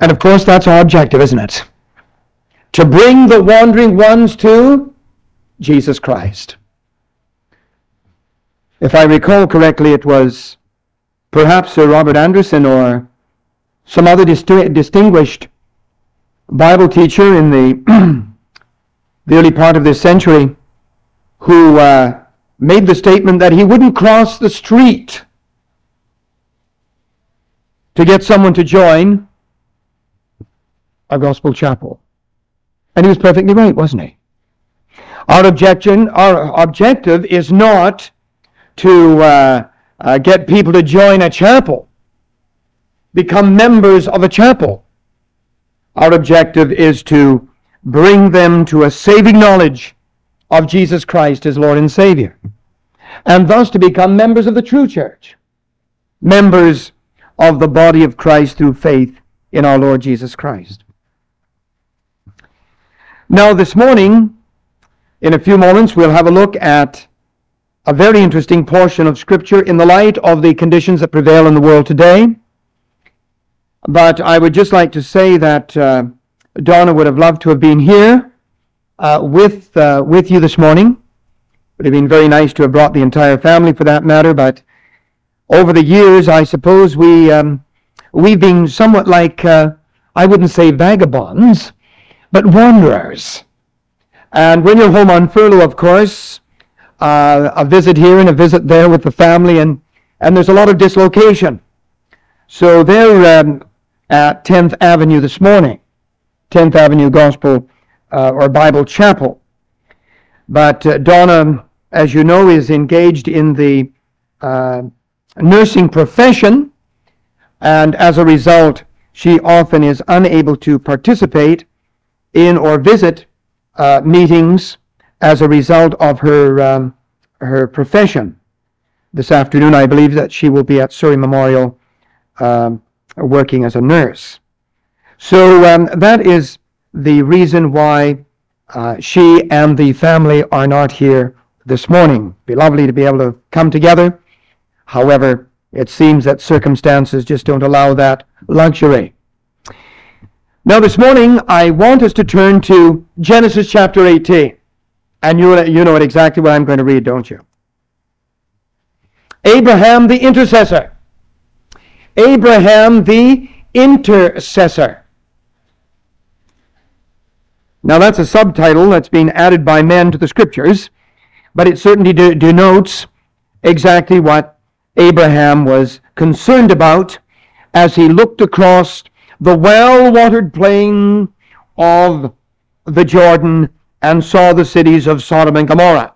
And of course, that's our objective, isn't it? To bring the wandering ones to Jesus Christ. If I recall correctly, it was perhaps Sir Robert Anderson or some other distinguished Bible teacher in the early part of this century who made the statement that he wouldn't cross the street to get someone to join a gospel chapel. And he was perfectly right, wasn't he? Our objective is not to get people to join a chapel, become members of a chapel. Our objective is to bring them to a saving knowledge of Jesus Christ as Lord and Savior, and thus to become members of the true church, members of the body of Christ through faith in our Lord Jesus Christ. Now this morning, in a few moments, we'll have a look at a very interesting portion of Scripture in the light of the conditions that prevail in the world today. But I would just like to say that Donna would have loved to have been here with you this morning. It would have been very nice to have brought the entire family for that matter, but over the years, I suppose we've been somewhat like, I wouldn't say vagabonds, but wanderers. And when you're home on furlough, of course, a visit here and a visit there with the family, and there's a lot of dislocation. So they're at 10th Avenue this morning, 10th Avenue Gospel or Bible Chapel. But Donna, as you know, is engaged in the nursing profession, and as a result, she often is unable to participate in or visit meetings as a result of her profession. This afternoon, I believe that she will be at Surrey Memorial working as a nurse. So that is the reason why she and the family are not here this morning. It'd be lovely to be able to come together. However, it seems that circumstances just don't allow that luxury. Now this morning, I want us to turn to Genesis chapter 18. And you know exactly what I'm going to read, don't you? Abraham the intercessor. Abraham the intercessor. Now that's a subtitle that's been added by men to the Scriptures, but it certainly denotes exactly what Abraham was concerned about as he looked across the well-watered plain of the Jordan and saw the cities of Sodom and Gomorrah.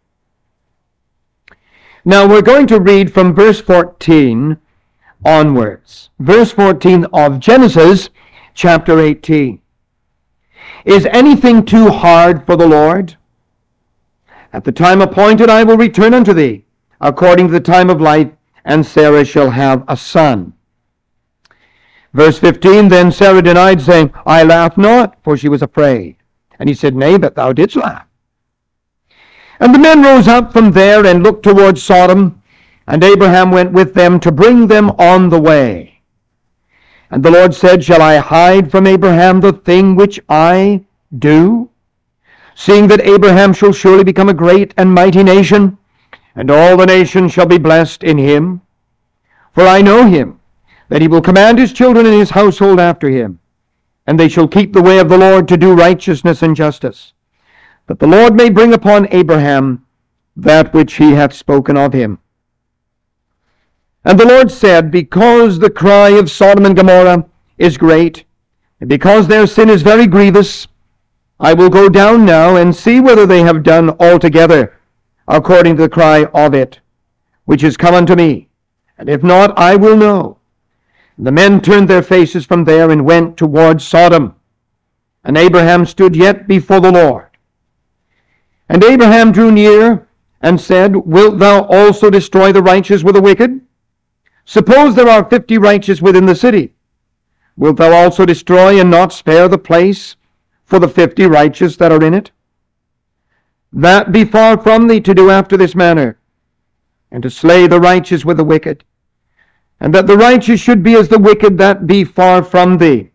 Now we're going to read from verse 14 onwards. Verse 14 of Genesis chapter 18. Is anything too hard for the Lord? At the time appointed I will return unto thee, according to the time of life, and Sarah shall have a son. Verse 15, then Sarah denied, saying, I laugh not, for she was afraid. And he said, Nay, but thou didst laugh. And the men rose up from there and looked toward Sodom, and Abraham went with them to bring them on the way. And the Lord said, Shall I hide from Abraham the thing which I do? Seeing that Abraham shall surely become a great and mighty nation, and all the nations shall be blessed in him. For I know him, that he will command his children and his household after him, and they shall keep the way of the Lord to do righteousness and justice, that the Lord may bring upon Abraham that which he hath spoken of him. And the Lord said, Because the cry of Sodom and Gomorrah is great, and because their sin is very grievous, I will go down now and see whether they have done altogether according to the cry of it, which is come unto me. And if not, I will know. And the men turned their faces from there and went toward Sodom. And Abraham stood yet before the Lord. And Abraham drew near and said, Wilt thou also destroy the righteous with the wicked? Suppose there are 50 righteous within the city. Wilt thou also destroy and not spare the place for the 50 righteous that are in it? That be far from thee to do after this manner, and to slay the righteous with the wicked, and that the righteous should be as the wicked, that be far from thee.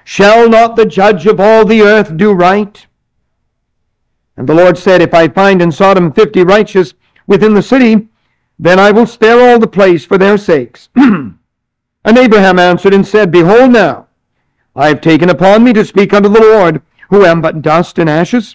Shall not the judge of all the earth do right? And the Lord said, If I find in Sodom 50 righteous within the city, then I will spare all the place for their sakes. And Abraham answered and said, Behold now, I have taken upon me to speak unto the Lord, who am but dust and ashes.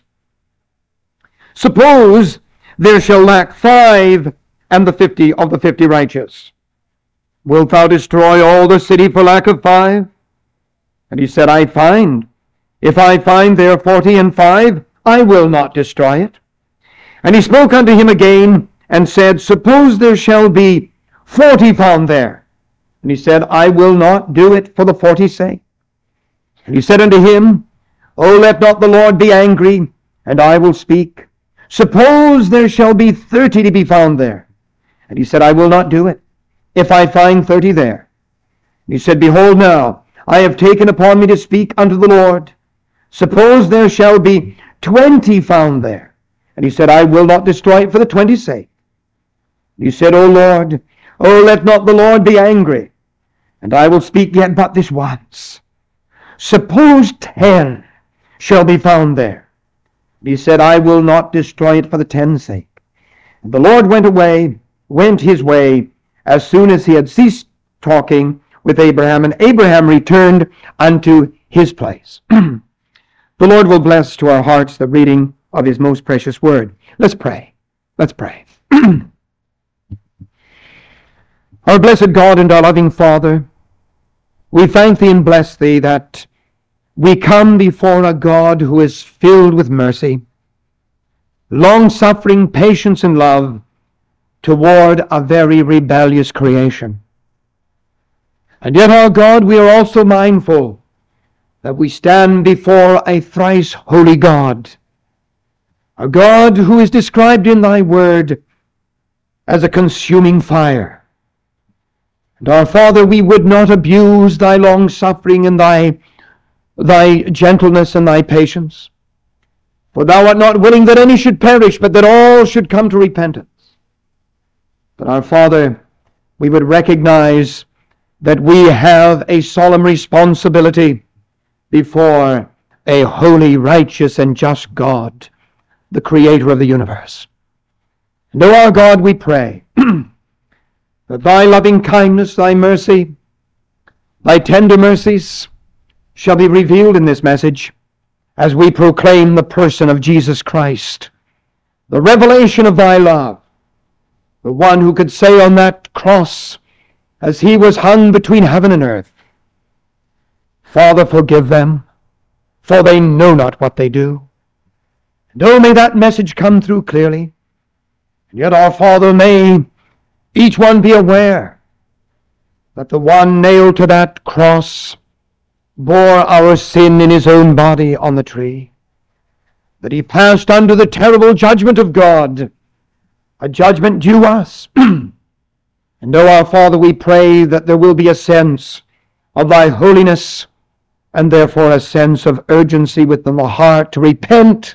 Suppose there shall lack 5 and the 50 of the 50 righteous. Wilt thou destroy all the city for lack of 5? And he said, If I find there 40 and 5, I will not destroy it. And he spoke unto him again, and said, Suppose there shall be 40 found there. And he said, I will not do it for the 40's sake. And he said unto him, O let not the Lord be angry, and I will speak. Suppose there shall be 30 to be found there. And he said, I will not do it, if I find 30 there. And he said, Behold now, I have taken upon me to speak unto the Lord. Suppose there shall be 20 found there. And he said, I will not destroy it for the 20's sake. And he said, O Lord, O let not the Lord be angry, and I will speak yet but this once. Suppose 10 shall be found there. And he said, I will not destroy it for the 10's sake. And the Lord went his way, as soon as he had ceased talking with Abraham, and Abraham returned unto his place. The Lord will bless to our hearts the reading of his most precious word. Let's pray. Let's pray. Our blessed God and our loving Father, we thank thee and bless thee that we come before a God who is filled with mercy, long-suffering, patience, and love toward a very rebellious creation. And yet, our God, we are also mindful that we stand before a thrice holy God, a God who is described in thy word as a consuming fire. And our Father, we would not abuse thy long-suffering and thy gentleness and thy patience. For thou art not willing that any should perish, but that all should come to repentance. But our Father, we would recognize that we have a solemn responsibility before a holy, righteous, and just God, the Creator of the universe. And, O our God, we pray that thy loving kindness, thy mercy, thy tender mercies shall be revealed in this message as we proclaim the person of Jesus Christ, the revelation of thy love, the one who could say on that cross as he was hung between heaven and earth, Father, forgive them, for they know not what they do. And oh, may that message come through clearly. And yet, our Father, may each one be aware that the one nailed to that cross bore our sin in his own body on the tree, that he passed under the terrible judgment of God, a judgment due us. And, O our Father, we pray that there will be a sense of thy holiness, and therefore a sense of urgency within the heart to repent,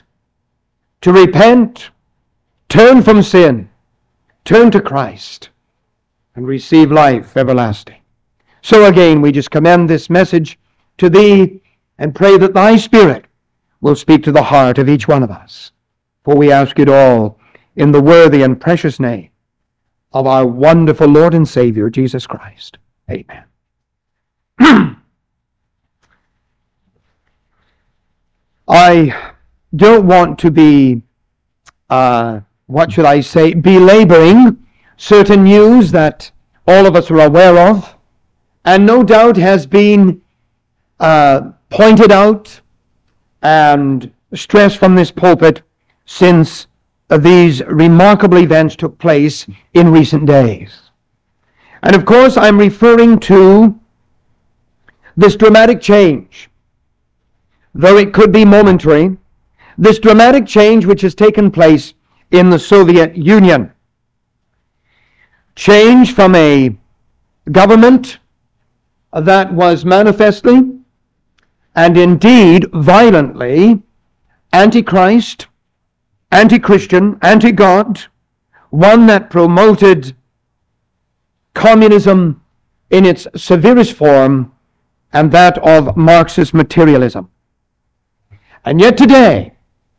turn from sin, turn to Christ, and receive life everlasting. So again, we just commend this message to thee and pray that thy Spirit will speak to the heart of each one of us. For we ask it all in the worthy and precious name of our wonderful Lord and Savior, Jesus Christ. Amen. I don't want to be, belaboring certain news that all of us are aware of, and no doubt has been pointed out and stressed from this pulpit since these remarkable events took place in recent days. And of course, I'm referring to this dramatic change, though it could be momentary, this dramatic change which has taken place in the Soviet Union. Change from a government that was manifestly and indeed violently anti-Christ, anti-Christian, anti-God, one that promoted communism in its severest form, and that of Marxist materialism. And yet today,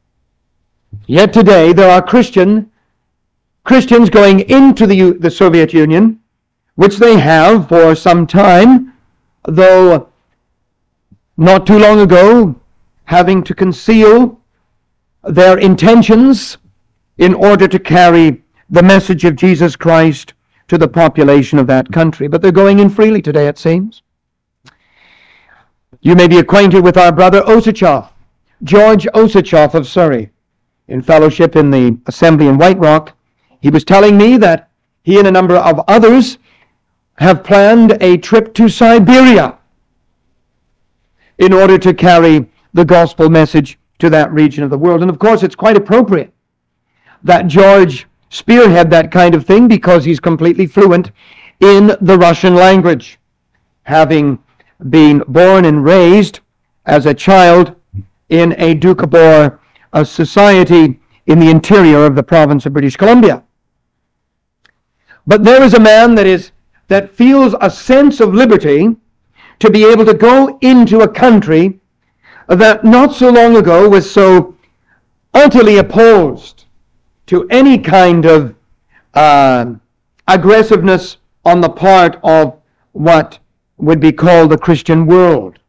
there are Christians going into the Soviet Union, which they have for some time, though not too long ago, having to conceal their intentions in order to carry the message of Jesus Christ to the population of that country. But they're going in freely today, it seems. You may be acquainted with our brother Osachoff, George Osachoff of Surrey, in fellowship in the assembly in White Rock. He was telling me that he and a number of others have planned a trip to Siberia in order to carry the gospel message to that region of the world. And of course, it's quite appropriate that George spearhead that kind of thing, because he's completely fluent in the Russian language, having been born and raised as a child in a Doukhobor society in the interior of the province of British Columbia. But there is a man that feels a sense of liberty to be able to go into a country that not so long ago was so utterly opposed to any kind of aggressiveness on the part of what would be called the Christian world.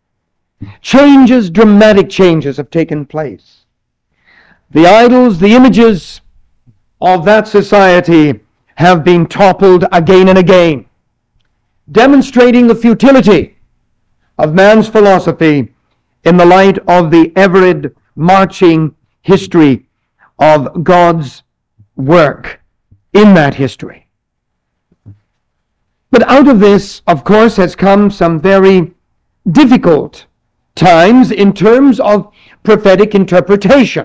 Dramatic changes have taken place. The idols, the images of that society have been toppled again and again, demonstrating the futility of man's philosophy in the light of the ever marching history of God's work in that history. But out of this, of course, has come some very difficult times in terms of prophetic interpretation.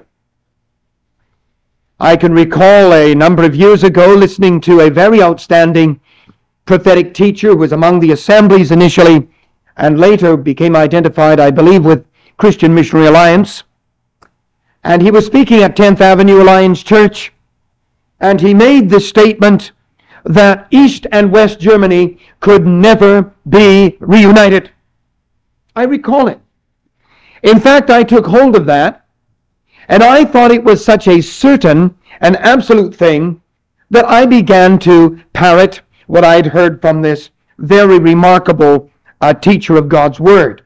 I can recall a number of years ago listening to a very outstanding prophetic teacher who was among the assemblies initially and later became identified, I believe, with Christian Missionary Alliance. And he was speaking at 10th Avenue Alliance Church, and he made the statement that East and West Germany could never be reunited. I recall it. In fact, I took hold of that, and I thought it was such a certain and absolute thing that I began to parrot what I'd heard from this very remarkable teacher of God's Word.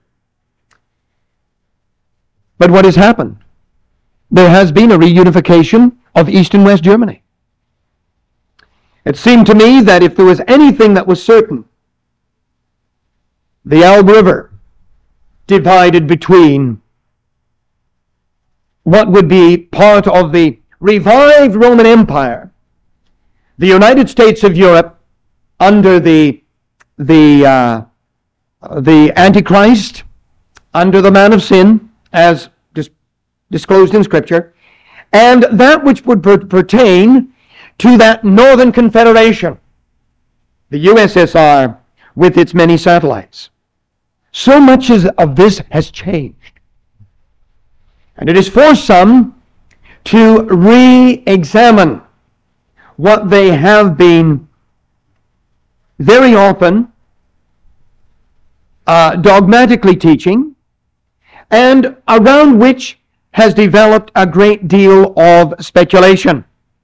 But what has happened? There has been a reunification of East and West Germany. It seemed to me that if there was anything that was certain, the Elbe River divided between what would be part of the revived Roman Empire, the United States of Europe under the Antichrist, under the man of sin, as disclosed in Scripture, and that which would pertain to that Northern Confederation, the USSR, with its many satellites. So much of this has changed. And it is for some to re-examine what they have been very often dogmatically teaching, and around which has developed a great deal of speculation.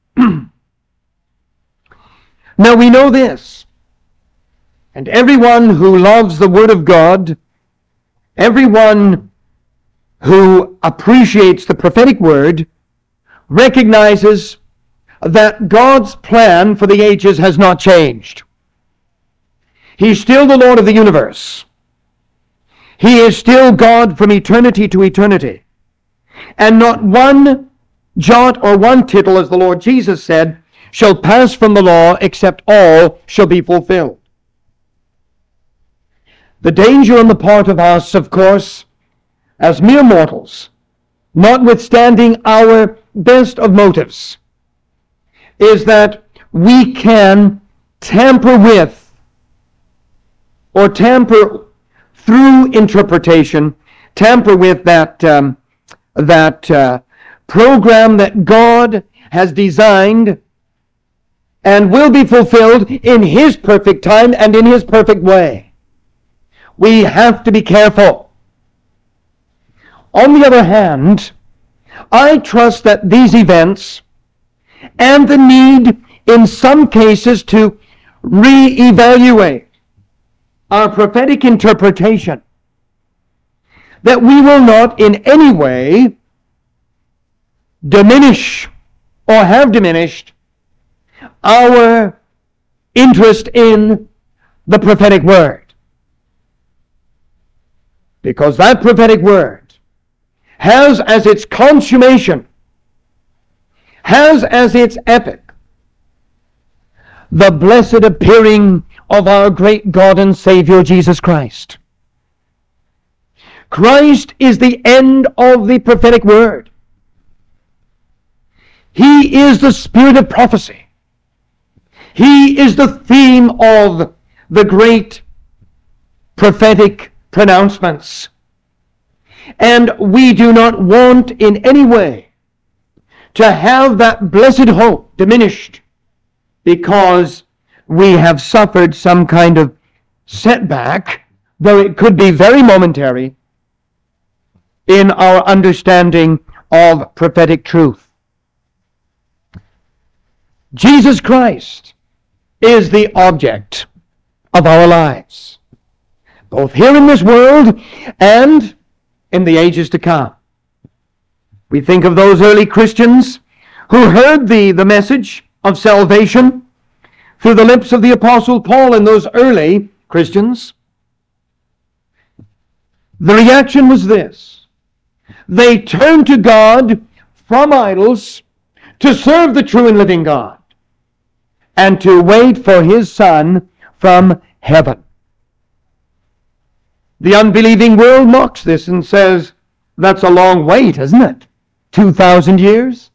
Now we know this, and everyone who loves the Word of God, everyone who appreciates the prophetic word, recognizes that God's plan for the ages has not changed. He's still the Lord of the universe. He is still God from eternity to eternity. And not one jot or one tittle, as the Lord Jesus said, shall pass from the law except all shall be fulfilled. The danger on the part of us, of course, as mere mortals, notwithstanding our best of motives, is that we can tamper with or tamper through interpretation, tamper with that program that God has designed and will be fulfilled in His perfect time and in His perfect way. we have to be careful. On the other hand, I trust that these events and the need in some cases to re-evaluate our prophetic interpretation, that we will not in any way diminish or have diminished our interest in the prophetic word. Because that prophetic word has as its consummation, has as its epic, the blessed appearing of our great God and Savior Jesus Christ. Christ is the end of the prophetic word. He is the spirit of prophecy. He is the theme of the great prophetic pronouncements. And we do not want in any way to have that blessed hope diminished because we have suffered some kind of setback, though it could be very momentary, in our understanding of prophetic truth. Jesus Christ is the object of our lives, both here in this world and in the ages to come. We think of those early Christians who heard the message of salvation through the lips of the Apostle Paul and those early Christians. The reaction was this: they turned to God from idols to serve the true and living God and to wait for His Son from heaven. The unbelieving world mocks this and says, that's a long wait, isn't it? 2,000 years?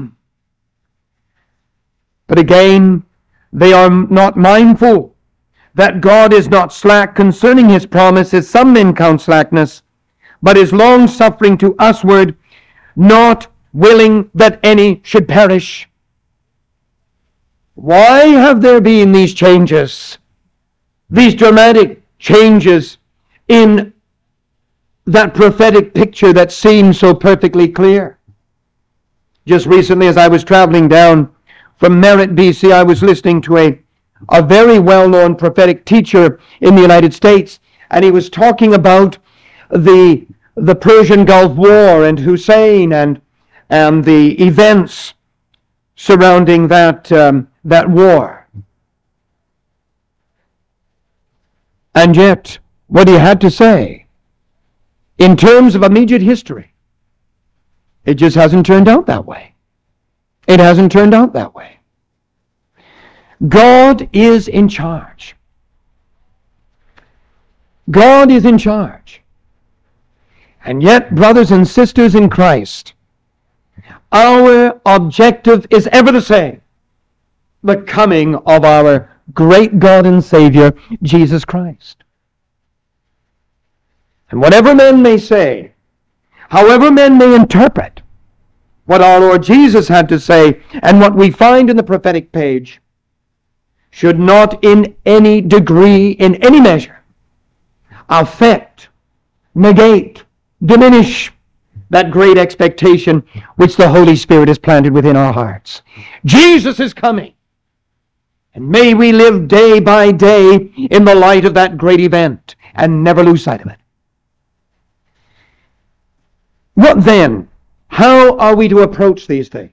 But again, they are not mindful that God is not slack concerning His promises, some men count slackness, but is long-suffering to usward, not willing that any should perish. Why have there been these changes, these dramatic changes in that prophetic picture that seems so perfectly clear? Just recently, as I was traveling down from Merritt, BC, I was listening to a very well-known prophetic teacher in the United States, and he was talking about the Persian Gulf War and Hussein and the events surrounding that war. And yet, what he had to say in terms of immediate history, it just hasn't turned out that way. It hasn't turned out that way. God is in charge. God is in charge. And yet, brothers and sisters in Christ, our objective is ever the same: the coming of our great God and Savior, Jesus Christ. And whatever men may say, however men may interpret what our Lord Jesus had to say and what we find in the prophetic page, should not in any degree, in any measure, affect, negate, diminish that great expectation which the Holy Spirit has planted within our hearts. Jesus is coming. And may we live day by day in the light of that great event and never lose sight of it. What then? How are we to approach these things?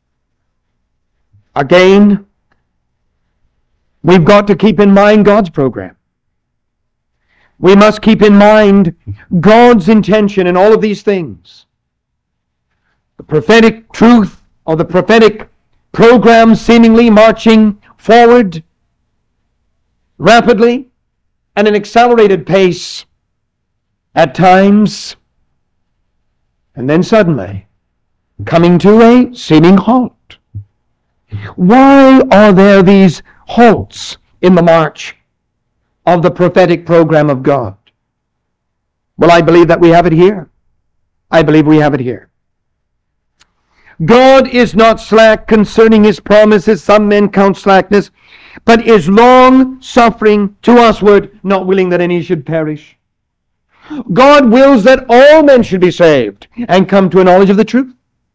Again, we've got to keep in mind God's program. We must keep in mind God's intention in all of these things. The prophetic truth or the prophetic program seemingly marching forward rapidly at an accelerated pace at times, and then suddenly coming to a seeming halt. Why are there these halts in the march of the prophetic program of God? Well, I believe that we have it here. I believe we have it here. God is not slack concerning His promises, some men count slackness, but is long-suffering to usward, not willing that any should perish. God wills that all men should be saved and come to a knowledge of the truth.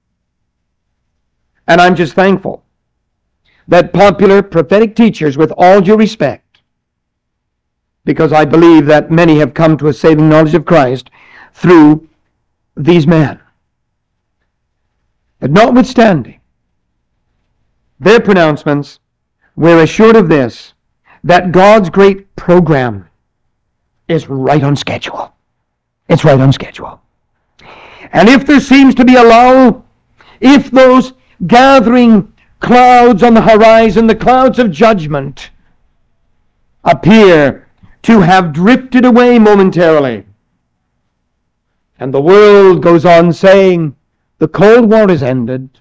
And I'm just thankful that popular prophetic teachers, with all due respect, because I believe that many have come to a saving knowledge of Christ through these men. But notwithstanding their pronouncements, we're assured of this, that God's great program is right on schedule. It's right on schedule. And if there seems to be a lull, if those gathering clouds on the horizon, the clouds of judgment, appear to have drifted away momentarily, and the world goes on saying, the Cold War is ended,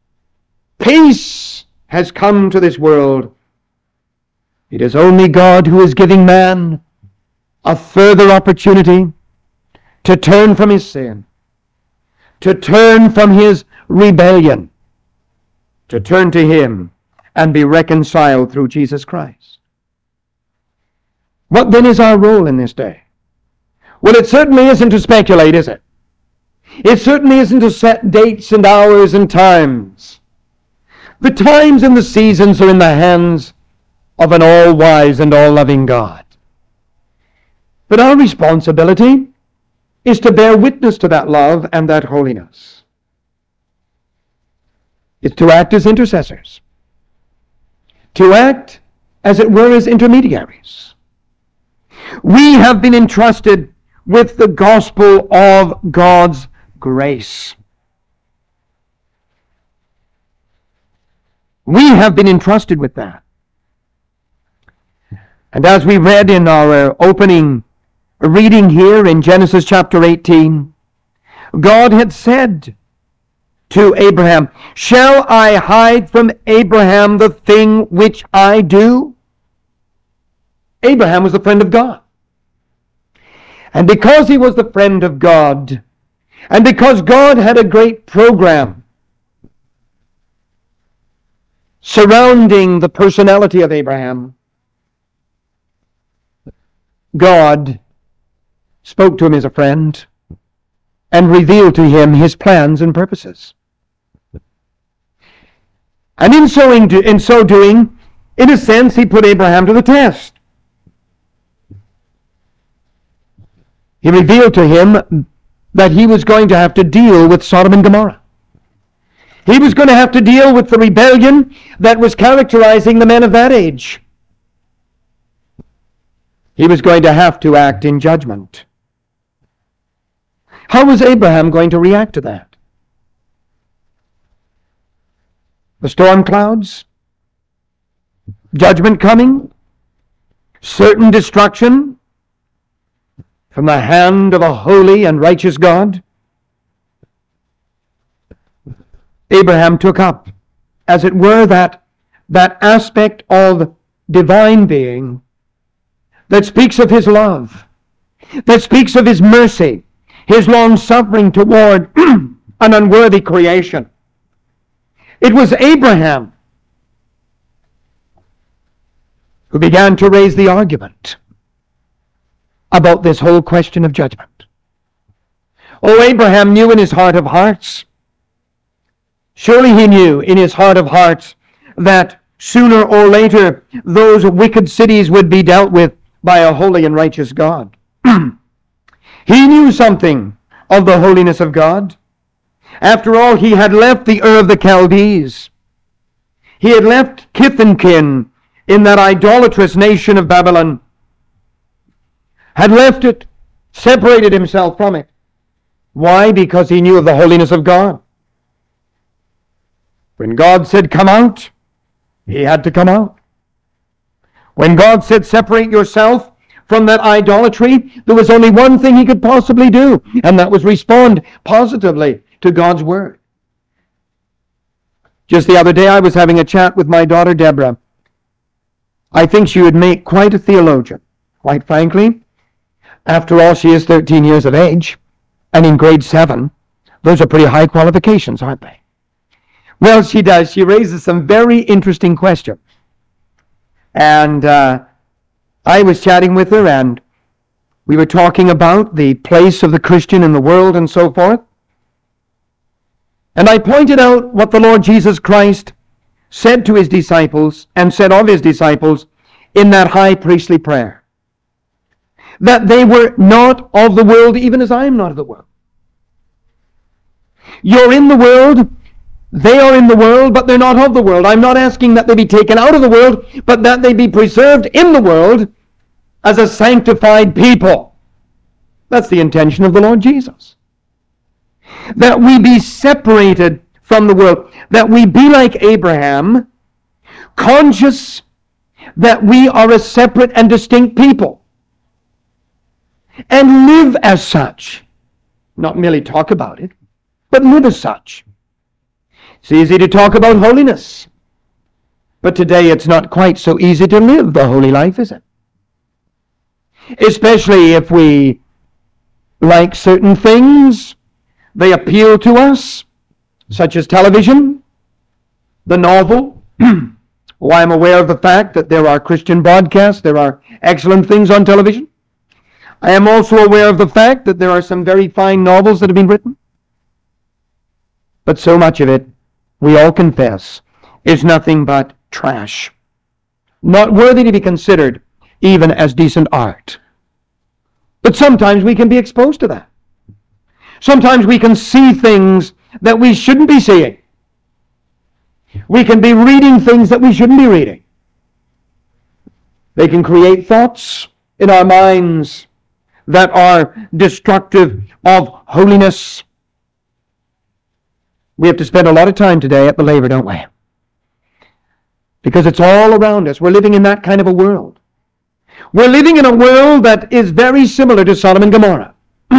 peace has come to this world, it is only God who is giving man a further opportunity to turn from his sin, to turn from his rebellion, to turn to him and be reconciled through Jesus Christ. What then is our role in this day? Well, it certainly isn't to speculate, is it? It certainly isn't to set dates and hours and times. The times and the seasons are in the hands of an all-wise and all-loving God. But our responsibility is to bear witness to that love and that holiness. It's to act as intercessors. To act, as it were, as intermediaries. We have been entrusted with the gospel of God's grace. We have been entrusted with that. And as we read in our opening reading here in Genesis chapter 18, God had said to Abraham, "Shall I hide from Abraham the thing which I do?" Abraham was the friend of God. And because he was the friend of God, and because God had a great program surrounding the personality of Abraham, God spoke to him as a friend and revealed to him his plans and purposes. And in so doing, in a sense, he put Abraham to the test. He revealed to him that he was going to have to deal with Sodom and Gomorrah. He was going to have to deal with the rebellion that was characterizing the men of that age. He was going to have to act in judgment. How was Abraham going to react to that? The storm clouds? Judgment coming? Certain destruction from the hand of a holy and righteous God? Abraham took up, as it were, that aspect of divine being that speaks of his love, that speaks of his mercy, his long-suffering toward an unworthy creation. It was Abraham who began to raise the argument about this whole question of judgment. Oh, Abraham knew in his heart of hearts, surely he knew in his heart of hearts that sooner or later those wicked cities would be dealt with by a holy and righteous God. He knew something of the holiness of God. After all, he had left the Ur of the Chaldees. He had left kith and kin in that idolatrous nation of Babylon. Had left it, separated himself from it. Why? Because he knew of the holiness of God. When God said, "Come out," he had to come out. When God said, "Separate yourself from that idolatry," there was only one thing he could possibly do, and that was respond positively to God's word. Just the other day, I was having a chat with my daughter, Deborah. I think she would make quite a theologian, quite frankly. After all, she is 13 years of age, and in grade 7. Those are pretty high qualifications, aren't they? Well, she does. She raises some very interesting questions. And I was chatting with her, and We were talking about the place of the Christian in the world and so forth. And I pointed out what the Lord Jesus Christ said to his disciples and said of his disciples in that high priestly prayer. That they were not of the world, even as I am not of the world. You're in the world, they are in the world, but they're not of the world. I'm not asking that they be taken out of the world, but that they be preserved in the world as a sanctified people. That's the intention of the Lord Jesus. That we be separated from the world, that we be like Abraham, conscious that we are a separate and distinct people, and live as such. Not merely talk about it, but live as such. It's easy to talk about holiness, but today it's not quite so easy to live the holy life, is it? Especially if we like certain things, they appeal to us, such as television, the novel. Oh, I'm aware of the fact that there are Christian broadcasts, there are excellent things on television. I am also aware of the fact that there are some very fine novels that have been written. But so much of it, we all confess, is nothing but trash. Not worthy to be considered even as decent art. But sometimes we can be exposed to that. Sometimes we can see things that we shouldn't be seeing. We can be reading things that we shouldn't be reading. They can create thoughts in our minds that are destructive of holiness. We have to spend a lot of time today at the laver, don't we? Because it's all around us. We're living in that kind of a world. We're living in a world that is very similar to Sodom and Gomorrah.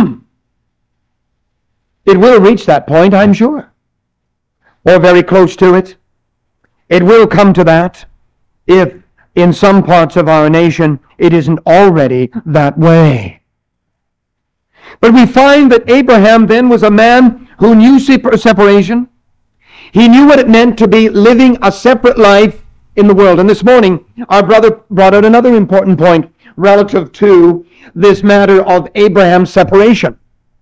It will reach that point, I'm sure. Or very close to it. It will come to that if in some parts of our nation it isn't already that way. But we find that Abraham then was a man who knew separation. He knew what it meant to be living a separate life in the world. And this morning, our brother brought out another important point relative to this matter of Abraham's separation.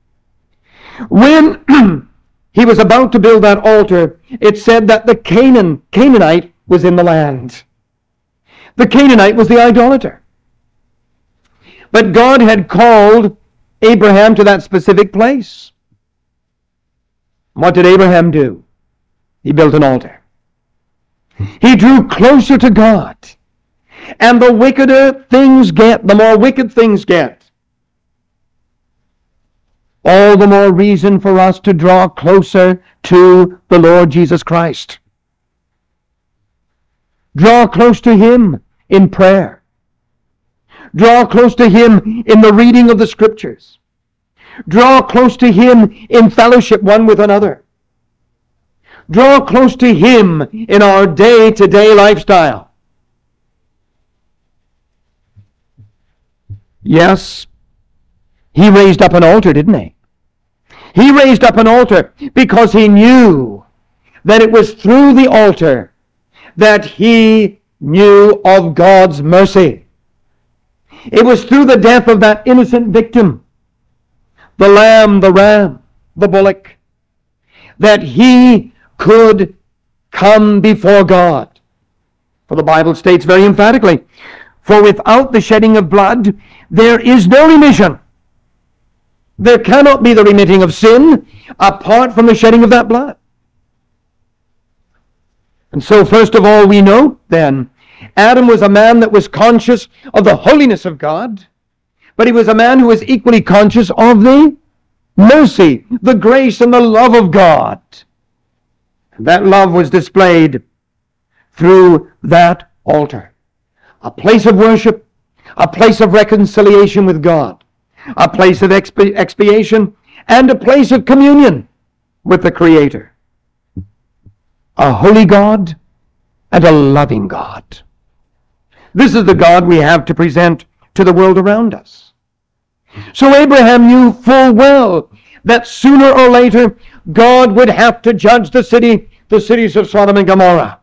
When he was about to build that altar, it said that the Canaanite was in the land. The Canaanite was the idolater. But God had called Abraham to that specific place. What did Abraham do? He built an altar. He drew closer to God. And the wickeder things get, the more wicked things get, all the more reason for us to draw closer to the Lord Jesus Christ. Draw close to Him in prayer. Draw close to Him in the reading of the Scriptures. Draw close to Him in fellowship one with another. Draw close to Him in our day-to-day lifestyle. Yes, He raised up an altar, didn't He? He raised up an altar because He knew that it was through the altar that He knew of God's mercy. It was through the death of that innocent victim, the lamb, the ram, the bullock, that He could come before God. For the Bible states very emphatically, for without the shedding of blood, there is no remission. There cannot be the remitting of sin apart from the shedding of that blood. And so first of all, we know then, Adam was a man that was conscious of the holiness of God, but he was a man who was equally conscious of the mercy, the grace, and the love of God. And that love was displayed through that altar. A place of worship, a place of reconciliation with God, a place of expiation, and a place of communion with the Creator. A holy God and a loving God. This is the God we have to present to the world around us. So Abraham knew full well that sooner or later God would have to judge the cities of Sodom and Gomorrah.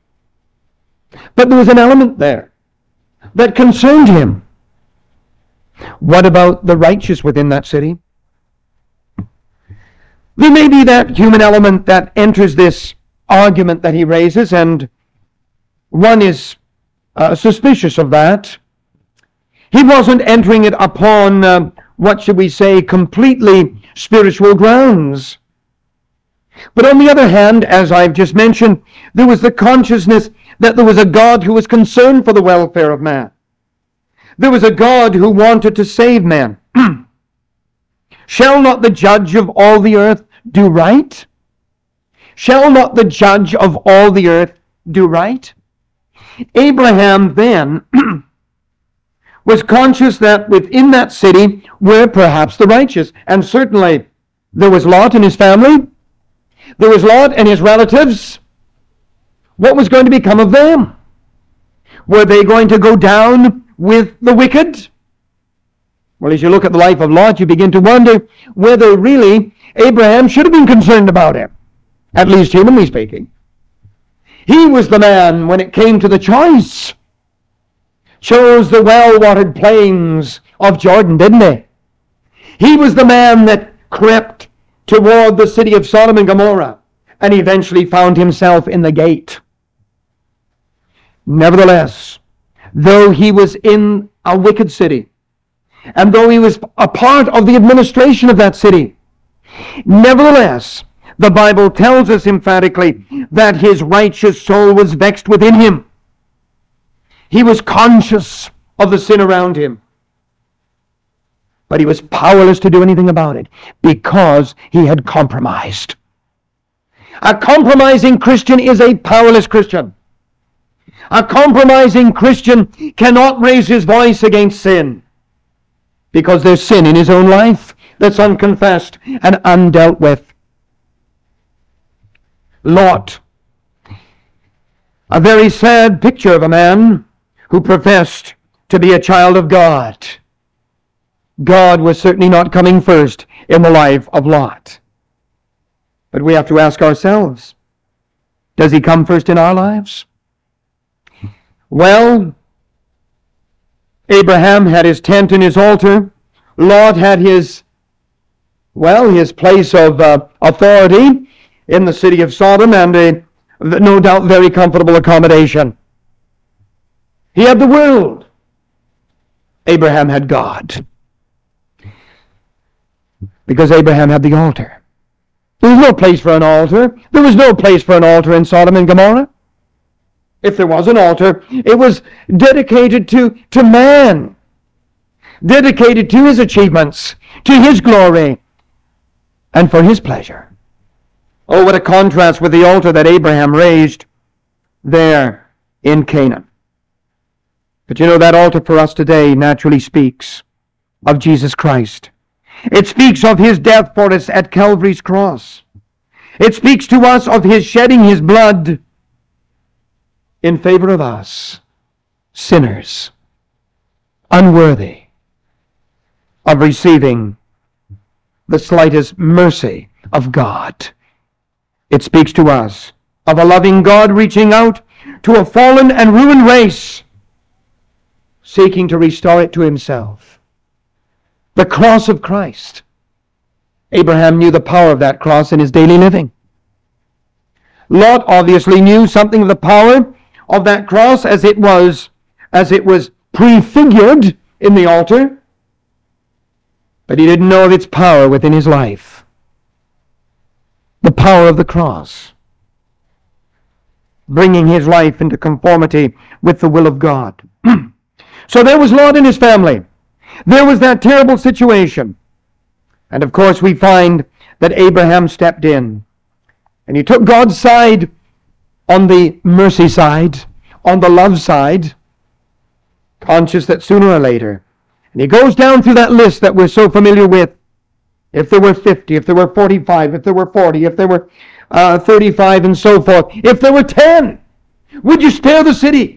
But there was an element there that concerned him. What about the righteous within that city? There may be that human element that enters this argument that he raises, and one is suspicious of that. He wasn't entering it upon, what should we say, completely spiritual grounds. But on the other hand, as I've just mentioned, there was the consciousness that there was a God who was concerned for the welfare of man. There was a God who wanted to save man. Shall not the judge of all the earth do right? Shall not the judge of all the earth do right? Abraham then was conscious that within that city were perhaps the righteous. And certainly there was Lot and his family. There was Lot and his relatives. What was going to become of them? Were they going to go down with the wicked? Well, as you look at the life of Lot, you begin to wonder whether really Abraham should have been concerned about him, at least humanly speaking. He was the man, when it came to the choice, chose the well-watered plains of Jordan, didn't he? He was the man that crept toward the city of Sodom and Gomorrah and eventually found himself in the gate. Nevertheless, though he was in a wicked city, and though he was a part of the administration of that city, nevertheless, the Bible tells us emphatically that his righteous soul was vexed within him. He was conscious of the sin around him, but he was powerless to do anything about it because he had compromised. A compromising Christian is a powerless Christian. A compromising Christian cannot raise his voice against sin because there's sin in his own life that's unconfessed and undealt with. Lot, a very sad picture of a man who professed to be a child of God. God was certainly not coming first in the life of Lot. But we have to ask ourselves, does he come first in our lives? Well, Abraham had his tent and his altar. Lot had his place of authority in the city of Sodom and a no doubt very comfortable accommodation. He had the world. Abraham had God. Because Abraham had the altar. There was no place for an altar. There was no place for an altar in Sodom and Gomorrah. If there was an altar, it was dedicated to man, dedicated to his achievements, to his glory, and for his pleasure. Oh, what a contrast with the altar that Abraham raised there in Canaan. But you know, that altar for us today naturally speaks of Jesus Christ. It speaks of his death for us at Calvary's cross. It speaks to us of his shedding his blood in favor of us, sinners, unworthy of receiving the slightest mercy of God. It speaks to us of a loving God reaching out to a fallen and ruined race, seeking to restore it to himself. The cross of Christ. Abraham knew the power of that cross in his daily living. Lot obviously knew something of the power of that cross as it was prefigured in the altar, but he didn't know of its power within his life. The power of the cross, bringing his life into conformity with the will of God. So there was Lot and his family. There was that terrible situation. And of course we find that Abraham stepped in. And he took God's side on the mercy side, on the love side, conscious that sooner or later. And he goes down through that list that we're so familiar with. If there were 50, if there were 45, if there were 40, if there were 35 and so forth. If there were 10, would you spare the city?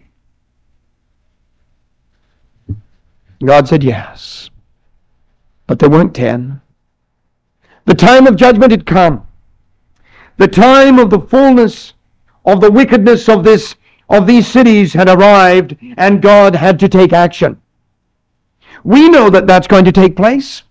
God said yes. But there weren't 10. The time of judgment had come. The time of the fullness of the wickedness of these cities had arrived, and God had to take action. We know that that's going to take place.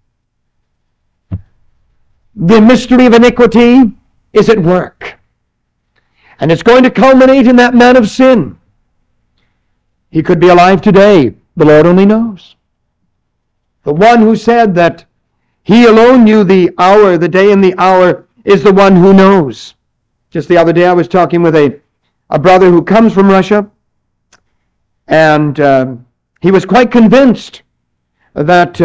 The mystery of iniquity is at work. And it's going to culminate in that man of sin. He could be alive today. The Lord only knows. The one who said that he alone knew the hour, the day and the hour, is the one who knows. Just the other day I was talking with a brother who comes from Russia, and he was quite convinced that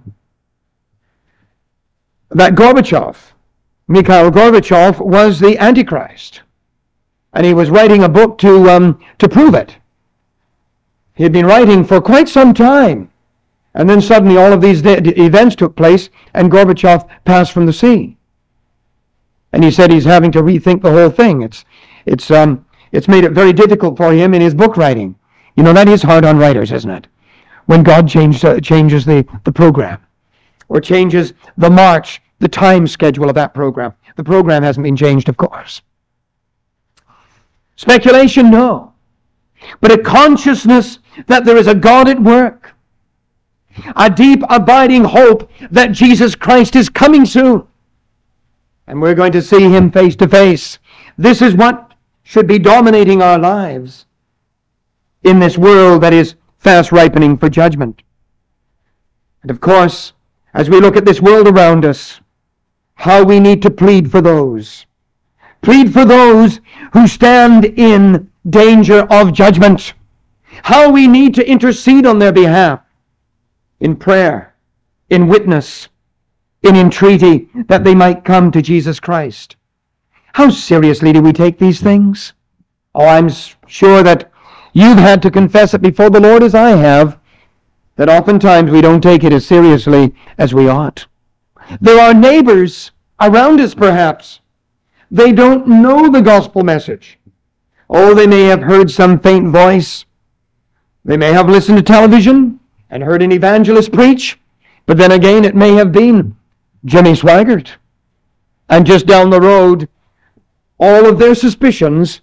that Gorbachev, Mikhail Gorbachev, was the Antichrist. And he was writing a book to prove it. He had been writing for quite some time. And then suddenly all of these events took place, and Gorbachev passed from the sea. And he said he's having to rethink the whole thing. It's made it very difficult for him in his book writing. You know, that is hard on writers, isn't it? When God changes the program, or changes the march, the time schedule of that program. The program hasn't been changed, of course. Speculation, no. But a consciousness that there is a God at work. A deep, abiding hope that Jesus Christ is coming soon. And we're going to see him face to face. This is what should be dominating our lives in this world that is fast ripening for judgment. And of course, as we look at this world around us, how we need to plead for those. Plead for those who stand in danger of judgment. How we need to intercede on their behalf in prayer, in witness, in entreaty, that they might come to Jesus Christ. How seriously do we take these things? Oh, I'm sure that you've had to confess it before the Lord, as I have, that oftentimes we don't take it as seriously as we ought. There are neighbors around us, perhaps. They don't know the gospel message. Oh, they may have heard some faint voice. They may have listened to television and heard an evangelist preach. But then again, it may have been Jimmy Swaggart. And just down the road, all of their suspicions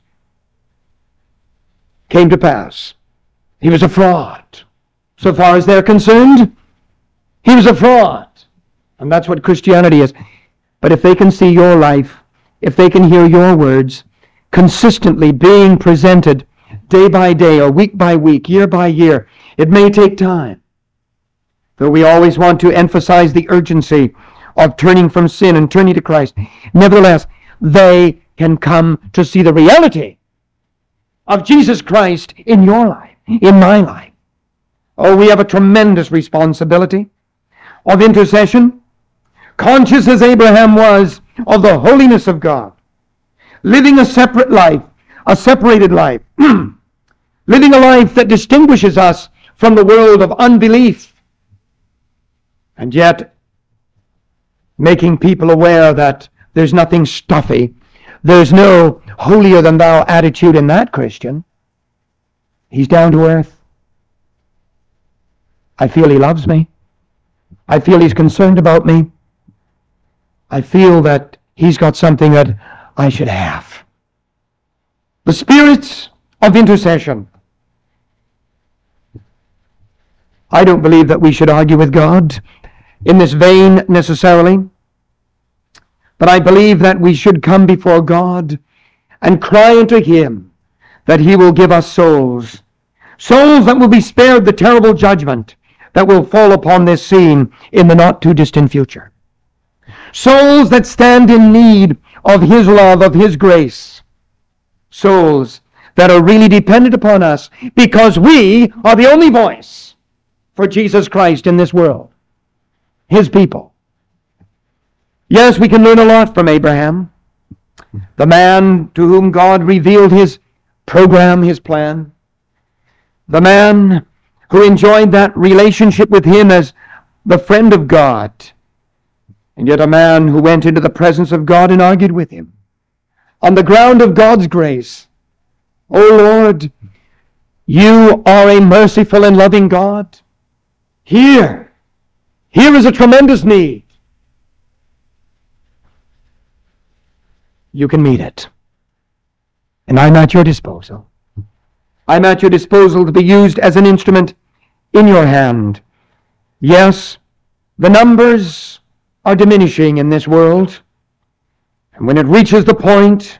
came to pass. He was a fraud. So far as they're concerned, he was a fraud. And that's what Christianity is. But if they can see your life, if they can hear your words consistently being presented day by day or week by week, year by year, it may take time. Though we always want to emphasize the urgency of turning from sin and turning to Christ, nevertheless, they can come to see the reality of Jesus Christ in your life, in my life. Oh, we have a tremendous responsibility of intercession, conscious as Abraham was of the holiness of God, living a separate life, a separated life, living a life that distinguishes us from the world of unbelief, and yet making people aware that there's nothing stuffy, there's no holier-than-thou attitude in that Christian. He's down to earth. I feel he loves me. I feel he's concerned about me. I feel that he's got something that I should have. The spirit of intercession. I don't believe that we should argue with God in this vein necessarily, but I believe that we should come before God and cry unto him that he will give us souls that will be spared the terrible judgment that will fall upon this scene in the not too distant future. Souls that stand in need of his love, of his grace. Souls that are really dependent upon us because we are the only voice for Jesus Christ in this world. His people. Yes, we can learn a lot from Abraham, the man to whom God revealed his program, his plan. The man who enjoyed that relationship with him as the friend of God. And yet a man who went into the presence of God and argued with him on the ground of God's grace. O Lord, you are a merciful and loving God. Here is a tremendous need. You can meet it. And I'm at your disposal. I'm at your disposal to be used as an instrument in your hand Yes, the numbers are diminishing in this world. And when it reaches the point,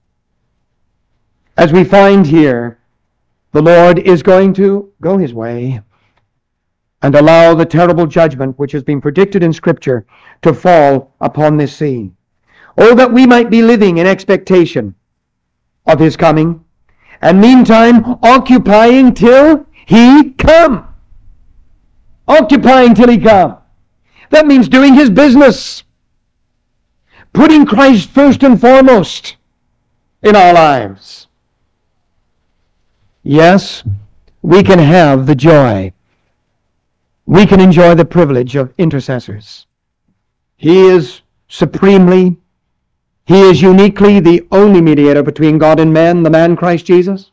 as we find here, the Lord is going to go his way and allow the terrible judgment which has been predicted in Scripture to fall upon this scene. Oh, that we might be living in expectation of his coming, and meantime occupying till he come. Occupying till he come. That means doing his business. Putting Christ first and foremost in our lives. Yes, we can have the joy. We can enjoy the privilege of intercessors. He is supremely, he is uniquely the only mediator between God and man, the man Christ Jesus.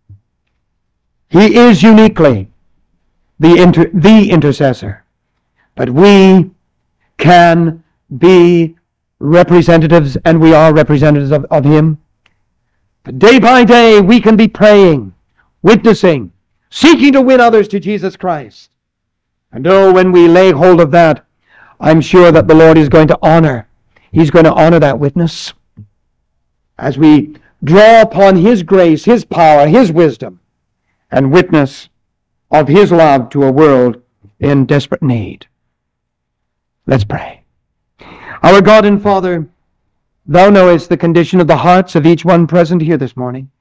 He is uniquely the intercessor. But we can be representatives, and we are representatives of him. But day by day we can be praying, witnessing, seeking to win others to Jesus Christ. And oh, when we lay hold of that, I'm sure that the Lord is going to honor. He's going to honor that witness. As we draw upon his grace, his power, his wisdom, and witness of his love to a world in desperate need. Let's pray. Our God and Father, thou knowest the condition of the hearts of each one present here this morning.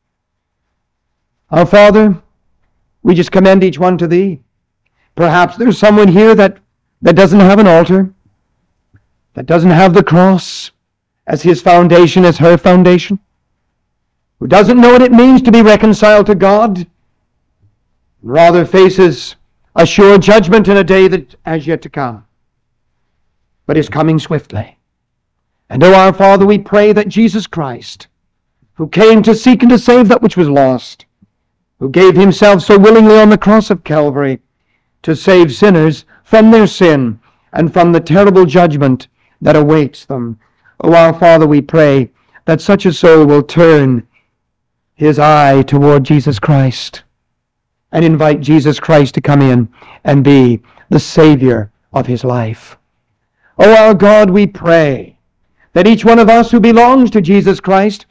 Our Father, we just commend each one to thee. Perhaps there's someone here that doesn't have an altar, that doesn't have the cross as his foundation, as her foundation, who doesn't know what it means to be reconciled to God, rather faces a sure judgment in a day that has yet to come, but is coming swiftly. And O our Father, we pray that Jesus Christ, who came to seek and to save that which was lost, who gave himself so willingly on the cross of Calvary to save sinners from their sin and from the terrible judgment that awaits them. O our Father, we pray that such a soul will turn his eye toward Jesus Christ and invite Jesus Christ to come in and be the Savior of his life. O our God, we pray that each one of us who belongs to Jesus Christ,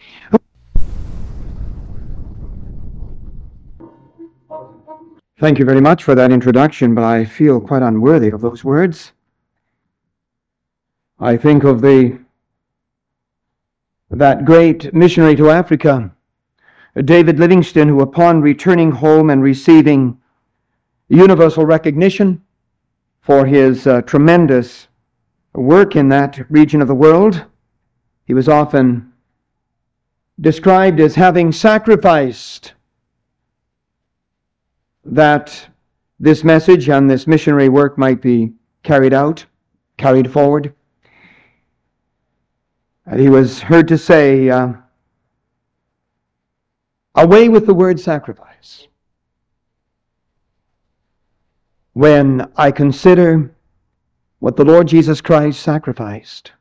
thank you very much for that introduction, but I feel quite unworthy of those words. I think of that great missionary to Africa, David Livingstone, who upon returning home and receiving universal recognition for his tremendous work in that region of the world, he was often described as having sacrificed that this message and this missionary work might be carried forward. And he was heard to say, away with the word sacrifice. When I consider what the Lord Jesus Christ sacrificed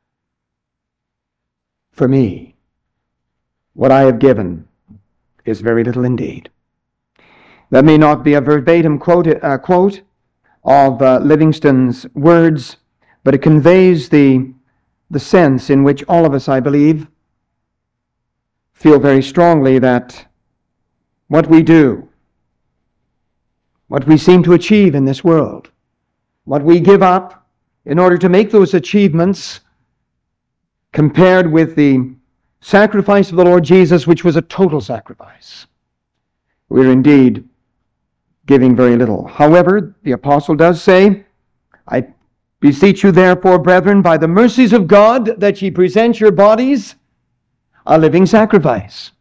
for me, what I have given is very little indeed. That may not be a verbatim quote of Livingstone's words, but it conveys the sense in which all of us, I believe, feel very strongly that what we do, what we seem to achieve in this world, what we give up in order to make those achievements, compared with the sacrifice of the Lord Jesus, which was a total sacrifice, we're indeed giving very little. However, the apostle does say, I beseech you therefore, brethren, by the mercies of God, that ye present your bodies a living sacrifice.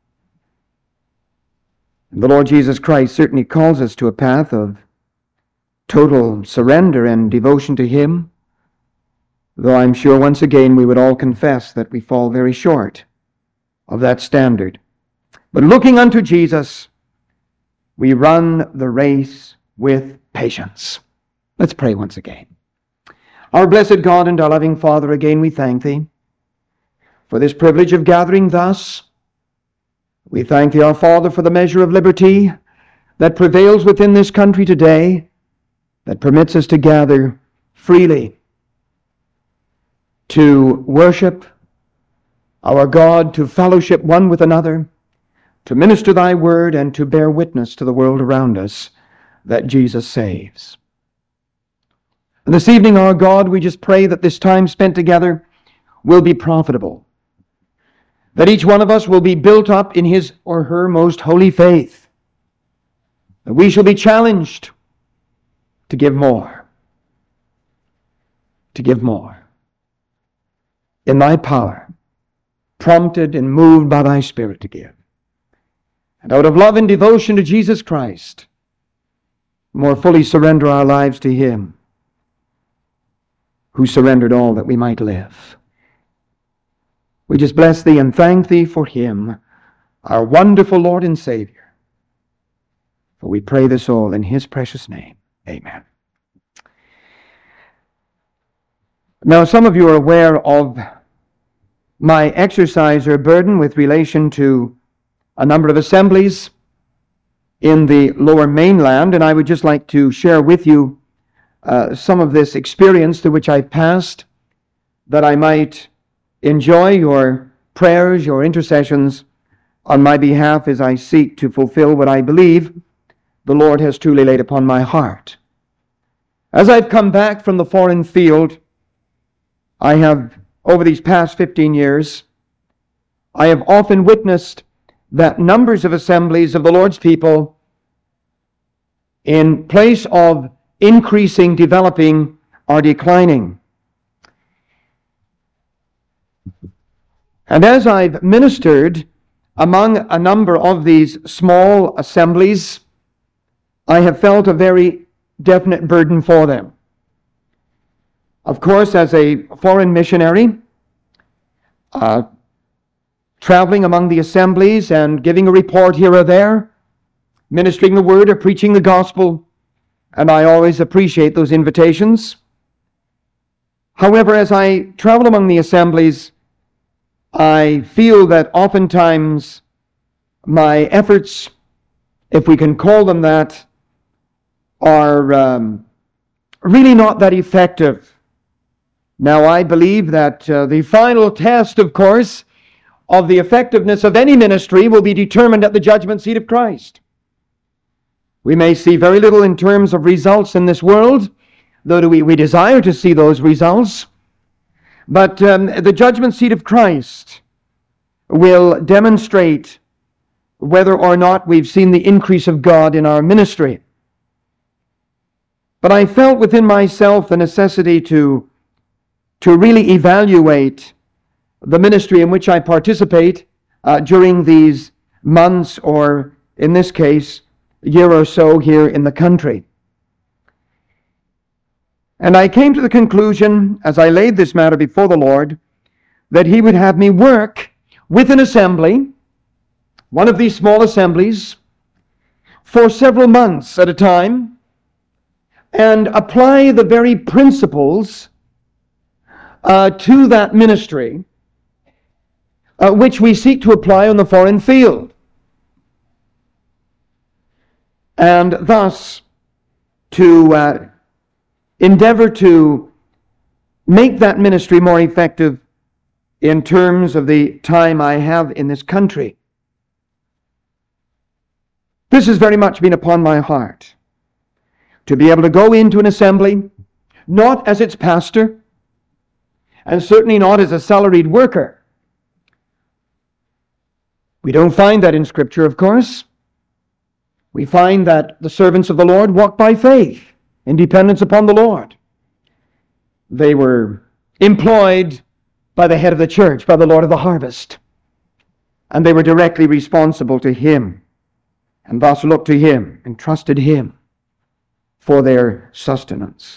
The Lord Jesus Christ certainly calls us to a path of total surrender and devotion to him, though I'm sure once again we would all confess that we fall very short of that standard. But looking unto Jesus, we run the race with patience. Let's pray once again. Our blessed God and our loving Father, again we thank thee for this privilege of gathering thus. We thank thee, our Father, for the measure of liberty that prevails within this country today. that permits us to gather freely to worship our God, to fellowship one with another, to minister thy word, and to bear witness to the world around us that Jesus saves. And this evening, our God, we just pray that this time spent together will be profitable, that each one of us will be built up in his or her most holy faith, that we shall be challenged to give more, in thy power, prompted and moved by thy Spirit to give. And out of love and devotion to Jesus Christ, more fully surrender our lives to him who surrendered all that we might live. We just bless thee and thank thee for him, our wonderful Lord and Savior. For we pray this all in his precious name. Amen. Now, some of you are aware of my exerciser burden with relation to a number of assemblies in the lower mainland, and I would just like to share with you some of this experience through which I've passed, that I might enjoy your prayers, your intercessions on my behalf as I seek to fulfill what I believe the Lord has truly laid upon my heart. As I've come back from the foreign field, I have, over these past 15 years, I have often witnessed that numbers of assemblies of the Lord's people, in place of increasing, developing, are declining. And as I've ministered among a number of these small assemblies, I have felt a very definite burden for them. Of course, as a foreign missionary, traveling among the assemblies and giving a report here or there, ministering the word or preaching the gospel, and I always appreciate those invitations. However, as I travel among the assemblies, I feel that oftentimes my efforts, if we can call them that, are really not that effective. Now, I believe that the final test, of course, of the effectiveness of any ministry will be determined at the judgment seat of Christ. We may see very little in terms of results in this world, though we desire to see those results. But the judgment seat of Christ will demonstrate whether or not we've seen the increase of God in our ministry. But I felt within myself the necessity to really evaluate the ministry in which I participate during these months, or in this case, year or so here in the country. And I came to the conclusion, as I laid this matter before the Lord, that he would have me work with an assembly, one of these small assemblies, for several months at a time, and apply the very principles to that ministry which we seek to apply on the foreign field. And thus to endeavor to make that ministry more effective in terms of the time I have in this country. This has very much been upon my heart, to be able to go into an assembly, not as its pastor, and certainly not as a salaried worker. We don't find that in Scripture, of course. We find that the servants of the Lord walked by faith, in dependence upon the Lord. They were employed by the head of the church, by the Lord of the harvest, and they were directly responsible to him, and thus looked to him and trusted him for their sustenance.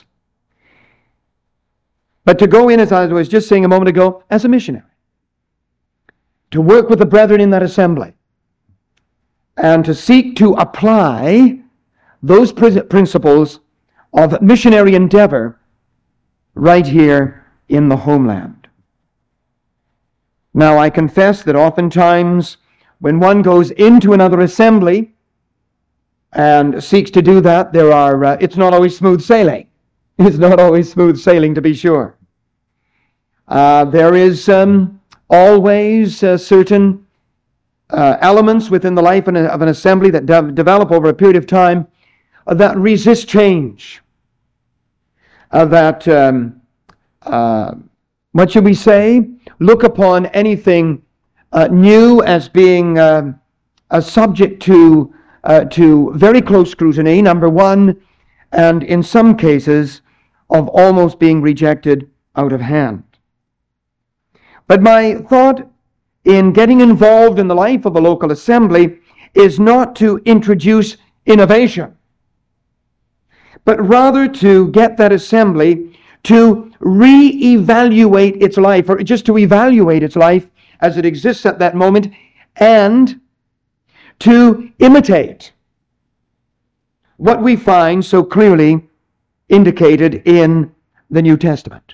But to go in, as I was just saying a moment ago, as a missionary, to work with the brethren in that assembly, and to seek to apply those principles of missionary endeavor right here in the homeland. Now, I confess that oftentimes when one goes into another assembly, and seeks to do that, it's not always smooth sailing. It's not always smooth sailing, to be sure. There is always certain elements within the life of an assembly that develop over a period of time that resist change. What should we say? Look upon anything new as being subject to very close scrutiny, number one, and in some cases of almost being rejected out of hand. But my thought in getting involved in the life of a local assembly is not to introduce innovation, but rather to get that assembly to re-evaluate its life, or just to evaluate its life as it exists at that moment, and to imitate what we find so clearly indicated in the New Testament.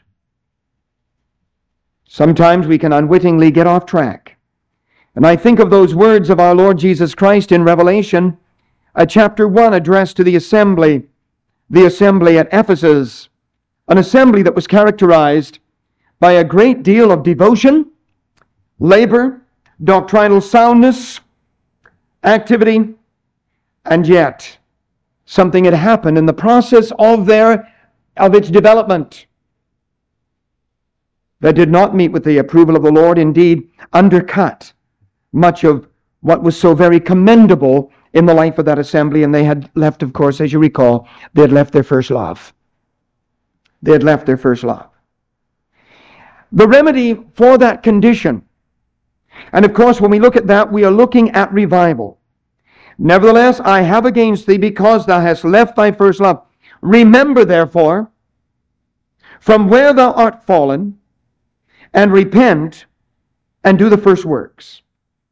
Sometimes we can unwittingly get off track. And I think of those words of our Lord Jesus Christ in Revelation, chapter 1, addressed to the assembly at Ephesus, an assembly that was characterized by a great deal of devotion, labor, doctrinal soundness, activity, and yet something had happened in the process of its development that did not meet with the approval of the Lord, indeed undercut much of what was so very commendable in the life of that assembly. And they had left, of course, as you recall, they had left their first love. They had left their first love. The remedy for that condition, and of course when we look at that, we are looking at revival. Nevertheless, I have against thee, because thou hast left thy first love. Remember, therefore, from where thou art fallen, and repent, and do the first works.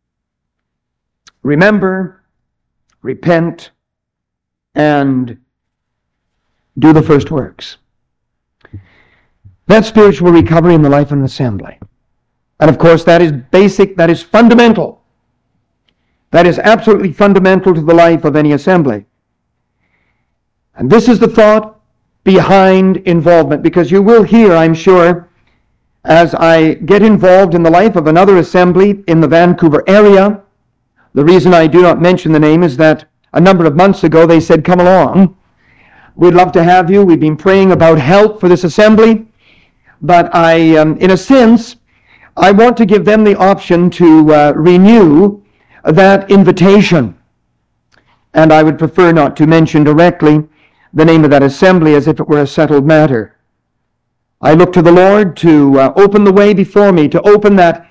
Remember, repent, and do the first works. That's spiritual recovery in the life of an assembly. And of course, that is basic, that is fundamental. That is absolutely fundamental to the life of any assembly. And this is the thought behind involvement, because you will hear, I'm sure, as I get involved in the life of another assembly in the Vancouver area. The reason I do not mention the name is that a number of months ago they said, come along, we'd love to have you. We've been praying about help for this assembly. But in a sense, I want to give them the option to renew that invitation. And I would prefer not to mention directly the name of that assembly as if it were a settled matter. I look to the Lord to open the way before me, to open that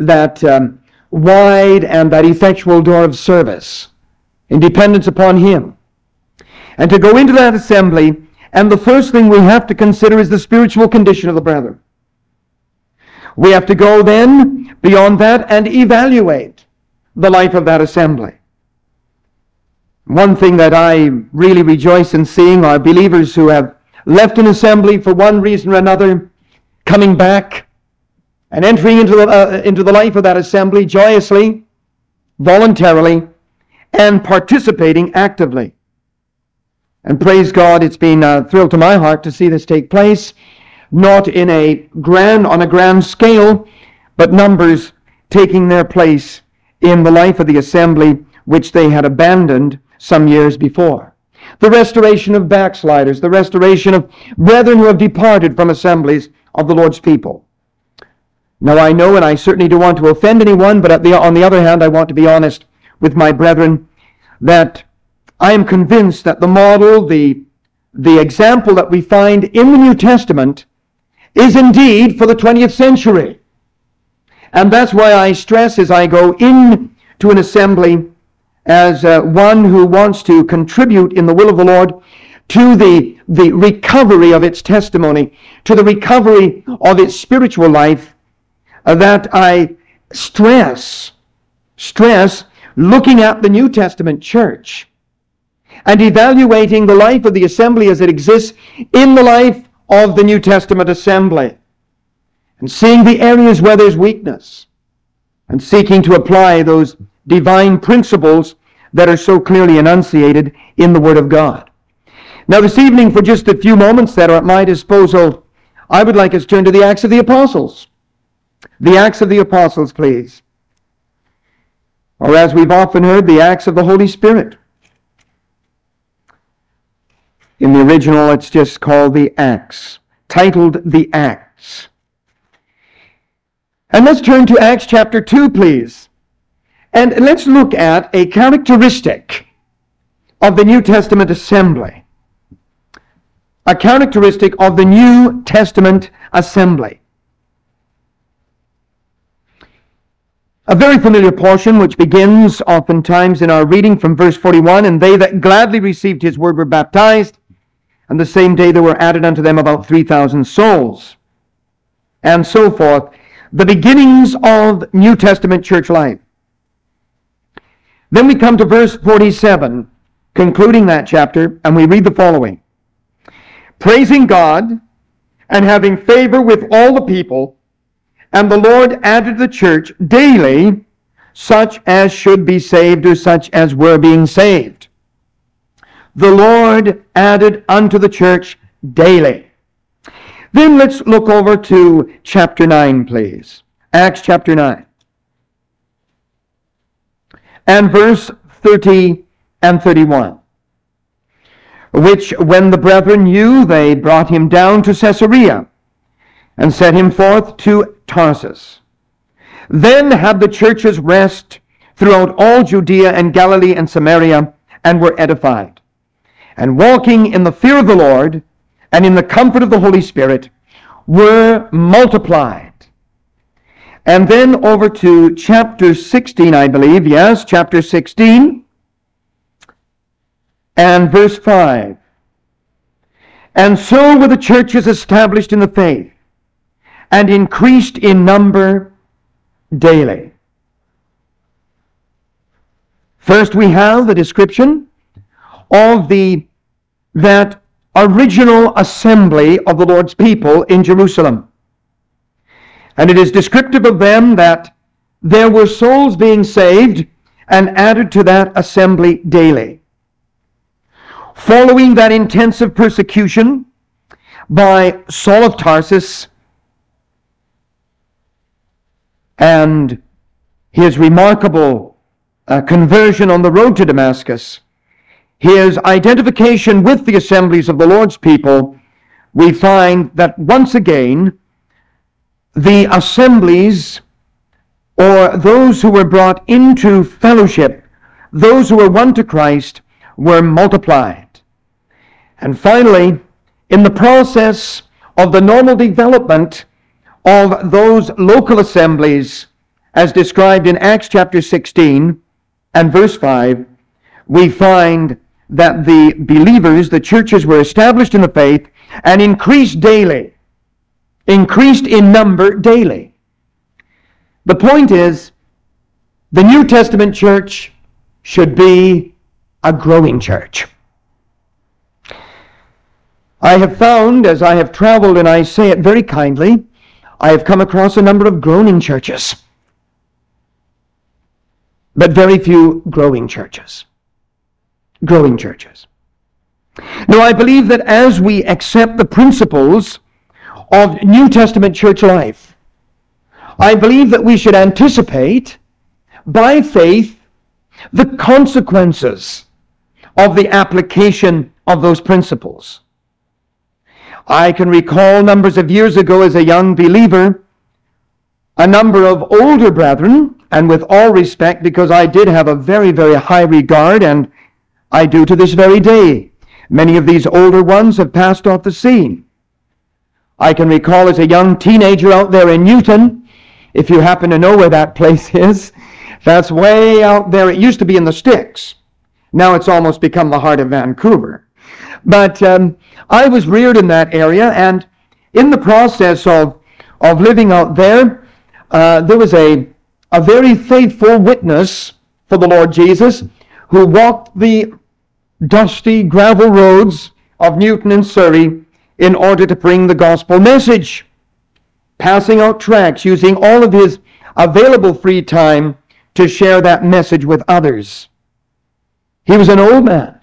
wide and that effectual door of service in dependence upon Him. And to go into that assembly, and the first thing we have to consider is the spiritual condition of the brethren. We have to go then beyond that and evaluate the life of that assembly. One thing that I really rejoice in seeing are believers who have left an assembly for one reason or another, coming back and entering into the life of that assembly joyously, voluntarily, and participating actively. And praise God, it's been a thrill to my heart to see this take place, not on a grand scale, but numbers taking their place in the life of the assembly which they had abandoned some years before. The restoration of backsliders, the restoration of brethren who have departed from assemblies of the Lord's people. Now I know, and I certainly don't want to offend anyone, but on the other hand, I want to be honest with my brethren, that I am convinced that the model, the example that we find in the New Testament is indeed for the 20th century. And that's why I stress as I go into an assembly as one who wants to contribute in the will of the Lord to the recovery of its testimony, to the recovery of its spiritual life, that I stress looking at the New Testament church and evaluating the life of the assembly as it exists in the life of the New Testament assembly, and seeing the areas where there's weakness, and seeking to apply those divine principles that are so clearly enunciated in the Word of God. Now this evening, for just a few moments that are at my disposal, I would like us to turn to the Acts of the Apostles. The Acts of the Apostles, please. Or as we've often heard, the Acts of the Holy Spirit. In the original, it's just called the Acts, titled the Acts. And let's turn to Acts chapter 2, please. And let's look at a characteristic of the New Testament assembly. A characteristic of the New Testament assembly. A very familiar portion which begins oftentimes in our reading from verse 41, and they that gladly received his word were baptized, and the same day there were added unto them about 3,000 souls, and so forth. The beginnings of New Testament church life. Then we come to verse 47, concluding that chapter, and we read the following. Praising God, and having favor with all the people, and the Lord added to the church daily such as should be saved, or such as were being saved. The Lord added unto the church daily. Then let's look over to chapter 9, please. Acts chapter 9. And verse 30 and 31. Which when the brethren knew, they brought him down to Caesarea, and set him forth to Tarsus. Then had the churches rest throughout all Judea and Galilee and Samaria, and were edified. And walking in the fear of the Lord, and in the comfort of the Holy Spirit, were multiplied. And then over to chapter 16, I believe. Yes, chapter 16. And verse 5. And so were the churches established in the faith, and increased in number daily. First we have the description of that original assembly of the Lord's people in Jerusalem. And it is descriptive of them that there were souls being saved and added to that assembly daily. Following that intensive persecution by Saul of Tarsus and his remarkable conversion on the road to Damascus, his identification with the assemblies of the Lord's people, we find that once again, the assemblies, or those who were brought into fellowship, those who were won to Christ, were multiplied. And finally, in the process of the normal development of those local assemblies, as described in Acts chapter 16 and verse 5, we find that the believers, the churches, were established in the faith and increased daily, increased in number daily. The point is, the New Testament church should be a growing church. I have found, as I have traveled, and I say it very kindly, I have come across a number of groaning churches, but very few growing churches. Growing churches. Now, I believe that as we accept the principles of New Testament church life, I believe that we should anticipate by faith the consequences of the application of those principles. I can recall numbers of years ago as a young believer, a number of older brethren, and with all respect, because I did have a very, very high regard, and I do to this very day. Many of these older ones have passed off the scene. I can recall as a young teenager out there in Newton, if you happen to know where that place is, that's way out there. It used to be in the sticks. Now it's almost become the heart of Vancouver. But I was reared in that area, and in the process of living out there, there was a very faithful witness for the Lord Jesus who walked the dusty gravel roads of Newton and Surrey in order to bring the gospel message, passing out tracts, using all of his available free time to share that message with others. He was an old man.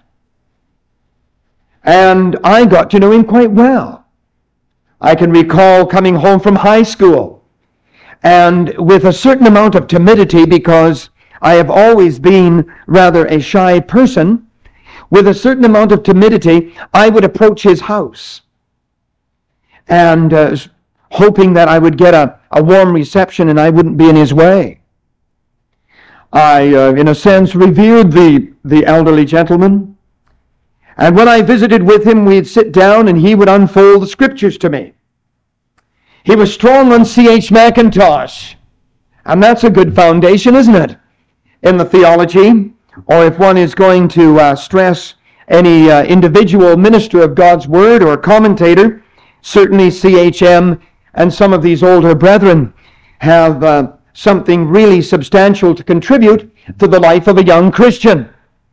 And I got to know him quite well. I can recall coming home from high school, and with a certain amount of timidity, because I have always been rather a shy person, with a certain amount of timidity, I would approach his house, and hoping that I would get a warm reception and I wouldn't be in his way. I, in a sense, revered the elderly gentleman. And when I visited with him, we'd sit down and he would unfold the scriptures to me. He was strong on C.H. Mackintosh. And that's a good foundation, isn't it? In the theology. Or if one is going to stress any individual minister of God's Word or commentator, certainly C.H.M. and some of these older brethren have something really substantial to contribute to the life of a young Christian.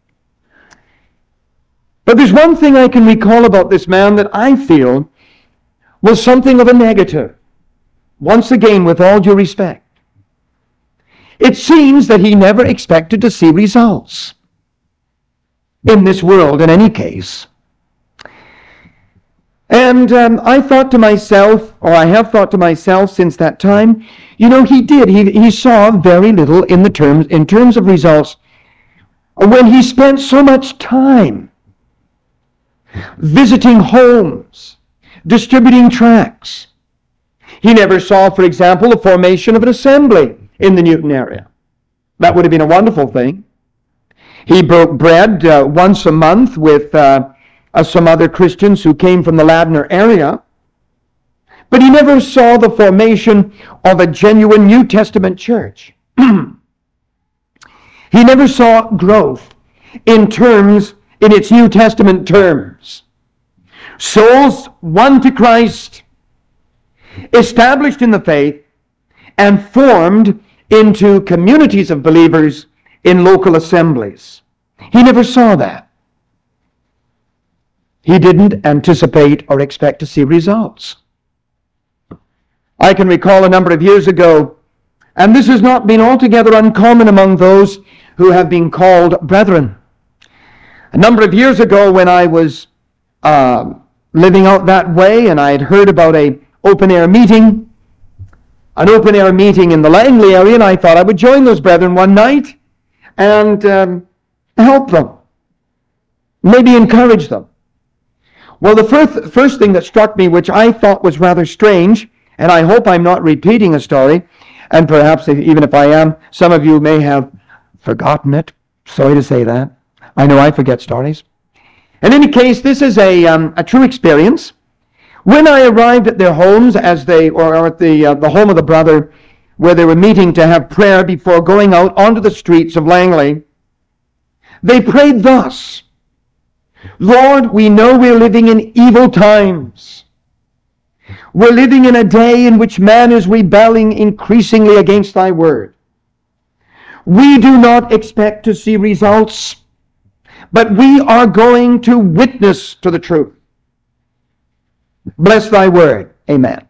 But there's one thing I can recall about this man that I feel was something of a negative. Once again, with all due respect. It seems that he never expected to see results. In this world, in any case. And I thought to myself, or I have thought to myself since that time, he did. He saw very little in terms of results when he spent so much time visiting homes, distributing tracts. He never saw, for example, the formation of an assembly in the Newton area. That would have been a wonderful thing. He broke bread once a month with some other Christians who came from the Ladner area. But he never saw the formation of a genuine New Testament church. He never saw growth in its New Testament terms. Souls won to Christ, established in the faith, and formed into communities of believers in local assemblies. He never saw that. He didn't anticipate or expect to see results. I can recall a number of years ago, and this has not been altogether uncommon among those who have been called brethren. A number of years ago when I was living out that way, and I had heard about an open-air meeting in the Langley area, and I thought I would join those brethren one night and help them, maybe encourage them. Well, the first thing that struck me, which I thought was rather strange, and I hope I'm not repeating a story, and perhaps even if I am, some of you may have forgotten it. Sorry to say that. I know I forget stories. In any case, this is a true experience. When I arrived at their homes, or at the home of the brother, where they were meeting to have prayer before going out onto the streets of Langley, they prayed thus: Lord, we know we're living in evil times. We're living in a day in which man is rebelling increasingly against thy word. We do not expect to see results, but we are going to witness to the truth. Bless thy word. Amen.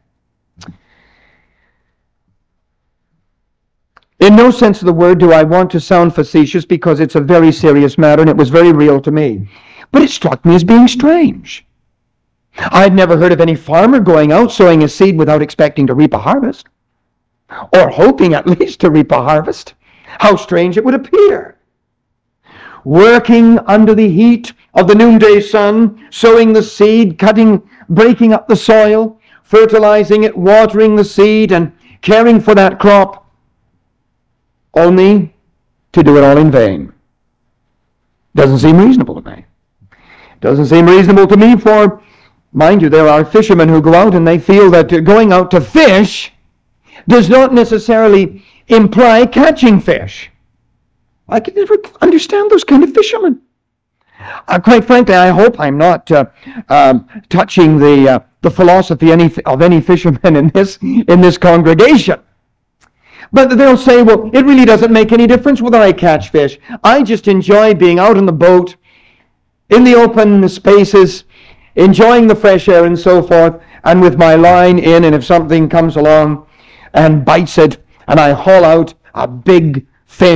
In no sense of the word do I want to sound facetious, because it's a very serious matter and it was very real to me. But it struck me as being strange. I'd never heard of any farmer going out sowing a seed without expecting to reap a harvest, or hoping at least to reap a harvest. How strange it would appear. Working under the heat of the noonday sun, sowing the seed, breaking up the soil, fertilizing it, watering the seed, and caring for that crop, only to do it all in vain. Doesn't seem reasonable to me. Doesn't seem reasonable to me, for, mind you, there are fishermen who go out and they feel that going out to fish does not necessarily imply catching fish. I can never understand those kind of fishermen. Quite frankly, I hope I'm not touching the philosophy of any fishermen in this congregation. But they'll say, well, it really doesn't make any difference whether I catch fish. I just enjoy being out on the boat, in the open spaces, enjoying the fresh air and so forth, and with my line in, and if something comes along and bites it, and I haul out a big fish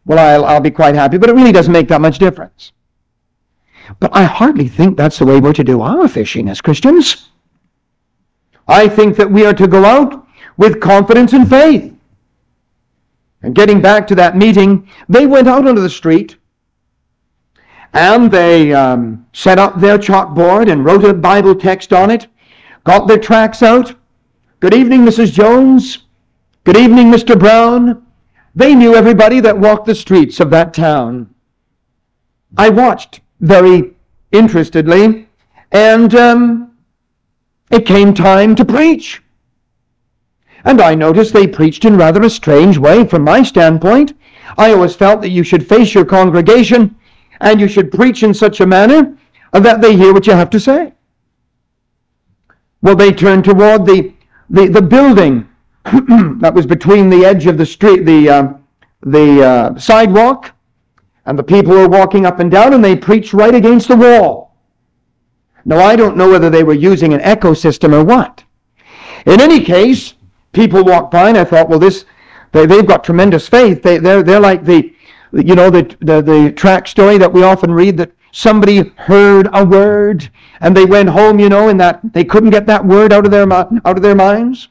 well, I'll be quite happy, but it really doesn't make that much difference. But I hardly think that's the way we're to do our fishing as Christians. I think that we are to go out with confidence and faith. And getting back to that meeting, they went out onto the street and they set up their chalkboard and wrote a Bible text on it, got their tracts out. Good evening, Mrs. Jones. Good evening, Mr. Brown. They knew everybody that walked the streets of that town. I watched very interestedly, and it came time to preach. And I noticed they preached in rather a strange way from my standpoint. I always felt that you should face your congregation and you should preach in such a manner that they hear what you have to say. Well, they turned toward the building that was between the edge of the street, the sidewalk, and the people were walking up and down, and they preached right against the wall. Now, I don't know whether they were using an echo system or what. In any case, people walked by, and I thought, well, they've got tremendous faith. They're like the tract story that we often read, that somebody heard a word and they went home, and that they couldn't get that word out of their minds.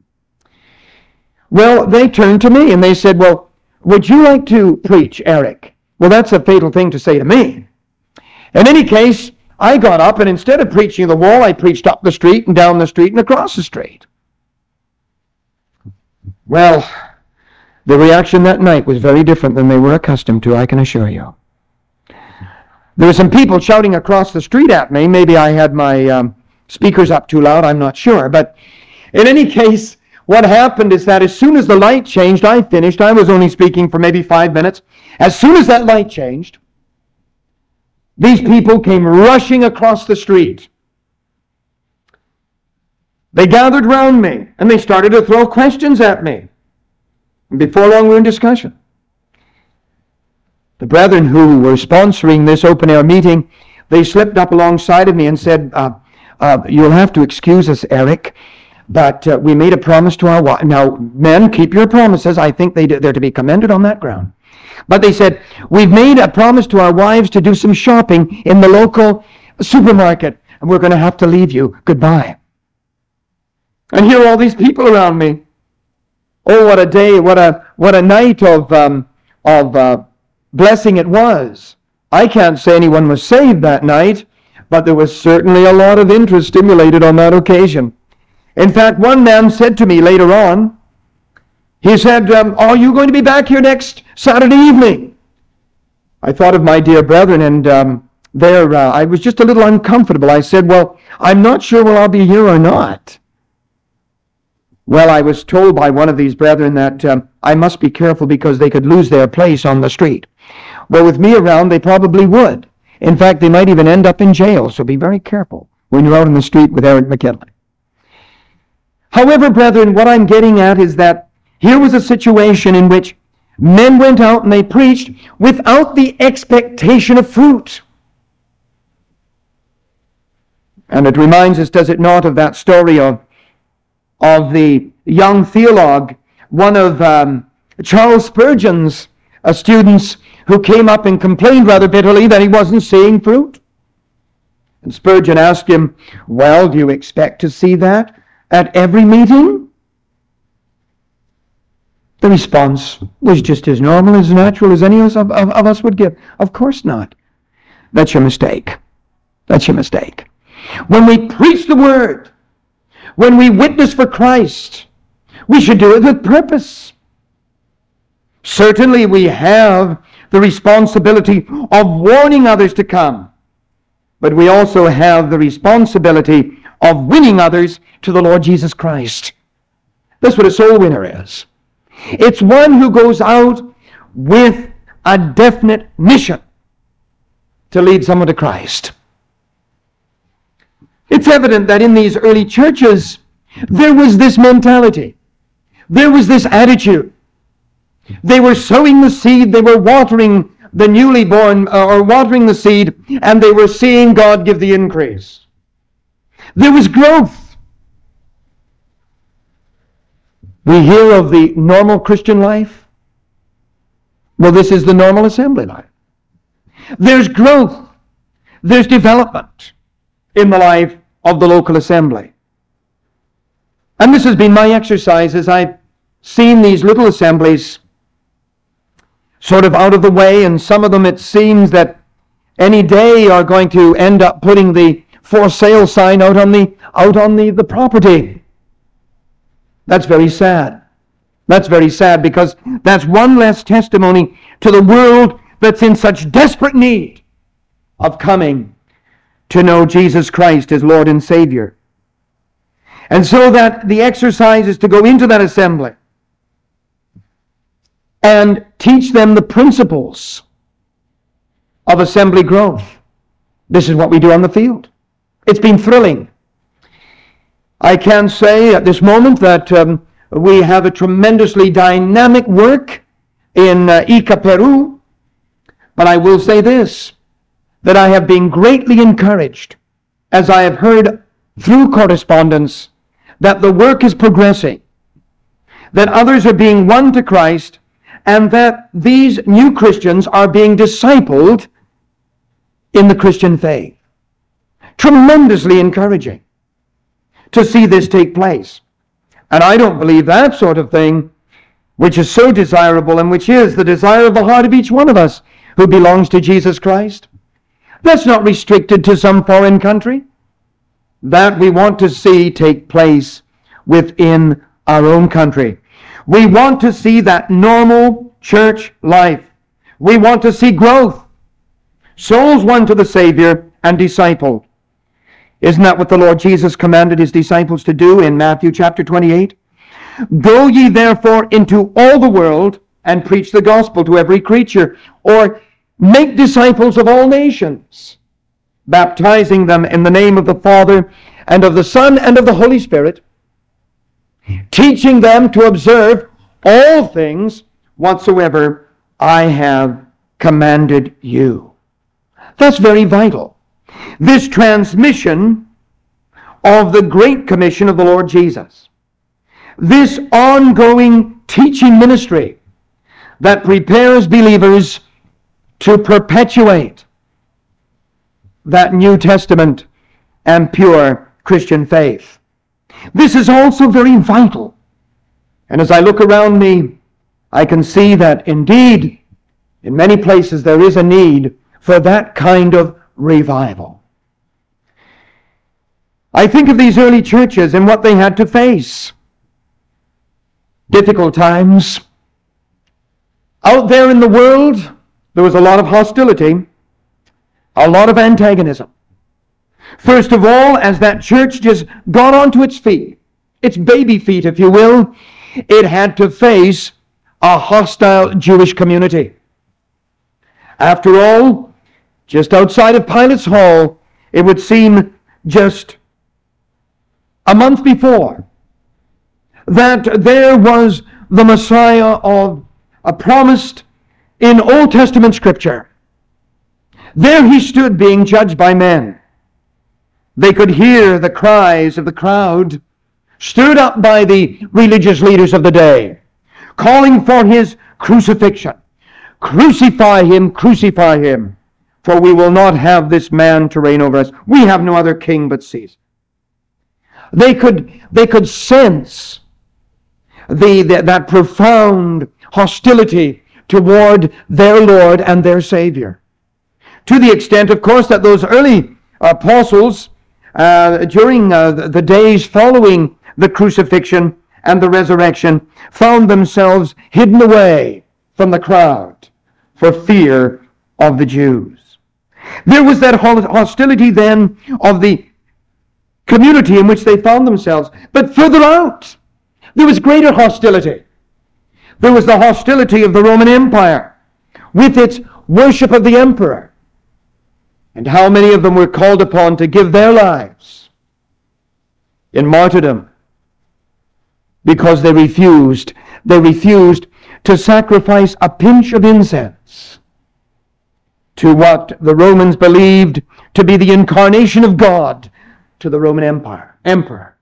Well, they turned to me and they said, well, would you like to preach, Eric? Well, that's a fatal thing to say to me. In any case, I got up, and instead of preaching the wall, I preached up the street and down the street and across the street. Well, the reaction that night was very different than they were accustomed to, I can assure you. There were some people shouting across the street at me. Maybe I had my speakers up too loud, I'm not sure. But in any case, what happened is that as soon as the light changed, I finished. I was only speaking for maybe 5 minutes. As soon as that light changed, these people came rushing across the street. They gathered round me, and they started to throw questions at me. And before long, we were in discussion. The brethren who were sponsoring this open-air meeting, they slipped up alongside of me and said, you'll have to excuse us, Eric, but we made a promise to our wives. Now, men, keep your promises. I think they're to be commended on that ground. But they said, we've made a promise to our wives to do some shopping in the local supermarket, and we're going to have to leave you. Goodbye. And here are all these people around me. Oh, what a day, what a night of blessing it was. I can't say anyone was saved that night, but there was certainly a lot of interest stimulated on that occasion. In fact, one man said to me later on, he said, are you going to be back here next Saturday evening? I thought of my dear brethren, and I was just a little uncomfortable. I said, well, I'm not sure whether I'll be here or not. Well, I was told by one of these brethren that I must be careful because they could lose their place on the street. Well, with me around, they probably would. In fact, they might even end up in jail, so be very careful when you're out in the street with Eric McKinley. However, brethren, what I'm getting at is that here was a situation in which men went out and they preached without the expectation of fruit. And it reminds us, does it not, of that story of the young theologue, one of Charles Spurgeon's students, who came up and complained rather bitterly that he wasn't seeing fruit. And Spurgeon asked him, well, do you expect to see that at every meeting? The response was just as normal, as natural as any of us would give. Of course not. That's your mistake. That's your mistake. When we preach the word, when we witness for Christ, we should do it with purpose. Certainly we have the responsibility of warning others to come, but we also have the responsibility of winning others to the Lord Jesus Christ. That's what a soul winner is. It's one who goes out with a definite mission to lead someone to Christ. It's evident that in these early churches, there was this mentality. There was this attitude. They were sowing the seed, they were watering the newly born, or watering the seed, and they were seeing God give the increase. There was growth. We hear of the normal Christian life. Well, this is the normal assembly life. There's growth. There's development in the life of the local assembly. And this has been my exercise as I've seen these little assemblies sort of out of the way, and some of them it seems that any day are going to end up putting the for sale sign out on the property. That's very sad. That's very sad, because that's one less testimony to the world that's in such desperate need of coming to know Jesus Christ as Lord and Savior. And so that the exercise is to go into that assembly and teach them the principles of assembly growth. This is what we do on the field. It's been thrilling. I can say at this moment that we have a tremendously dynamic work in Ica, Peru. But I will say this, that I have been greatly encouraged as I have heard through correspondence that the work is progressing, that others are being won to Christ, and that these new Christians are being discipled in the Christian faith. Tremendously encouraging to see this take place. And I don't believe that sort of thing, which is so desirable and which is the desire of the heart of each one of us who belongs to Jesus Christ, that's not restricted to some foreign country. That we want to see take place within our own country. We want to see that normal church life. We want to see growth. Souls won to the Savior and discipled. Isn't that what the Lord Jesus commanded his disciples to do in Matthew chapter 28? Go ye therefore into all the world and preach the gospel to every creature, or make disciples of all nations, baptizing them in the name of the Father and of the Son and of the Holy Spirit, teaching them to observe all things whatsoever I have commanded you. That's very vital. This transmission of the Great Commission of the Lord Jesus, this ongoing teaching ministry that prepares believers to perpetuate that New Testament and pure Christian faith. This is also very vital. And as I look around me, I can see that indeed, in many places there is a need for that kind of revival. I think of these early churches and what they had to face. Difficult times. Out there in the world, there was a lot of hostility, a lot of antagonism. First of all, as that church just got onto its feet, its baby feet, if you will, it had to face a hostile Jewish community. After all, just outside of Pilate's Hall, it would seem just a month before that there was the Messiah promised in Old Testament Scripture. There he stood being judged by men. They could hear the cries of the crowd, stirred up by the religious leaders of the day, calling for his crucifixion. Crucify him, for we will not have this man to reign over us. We have no other king but Caesar. They could sense that profound hostility toward their Lord and their Savior. To the extent, of course, that those early apostles, during the days following the crucifixion and the resurrection, found themselves hidden away from the crowd for fear of the Jews. There was that hostility then of the community in which they found themselves. But further out, there was greater hostility. There was the hostility of the Roman Empire with its worship of the emperor. And how many of them were called upon to give their lives in martyrdom because they refused to sacrifice a pinch of incense to what the Romans believed to be the incarnation of God to the Roman emperor.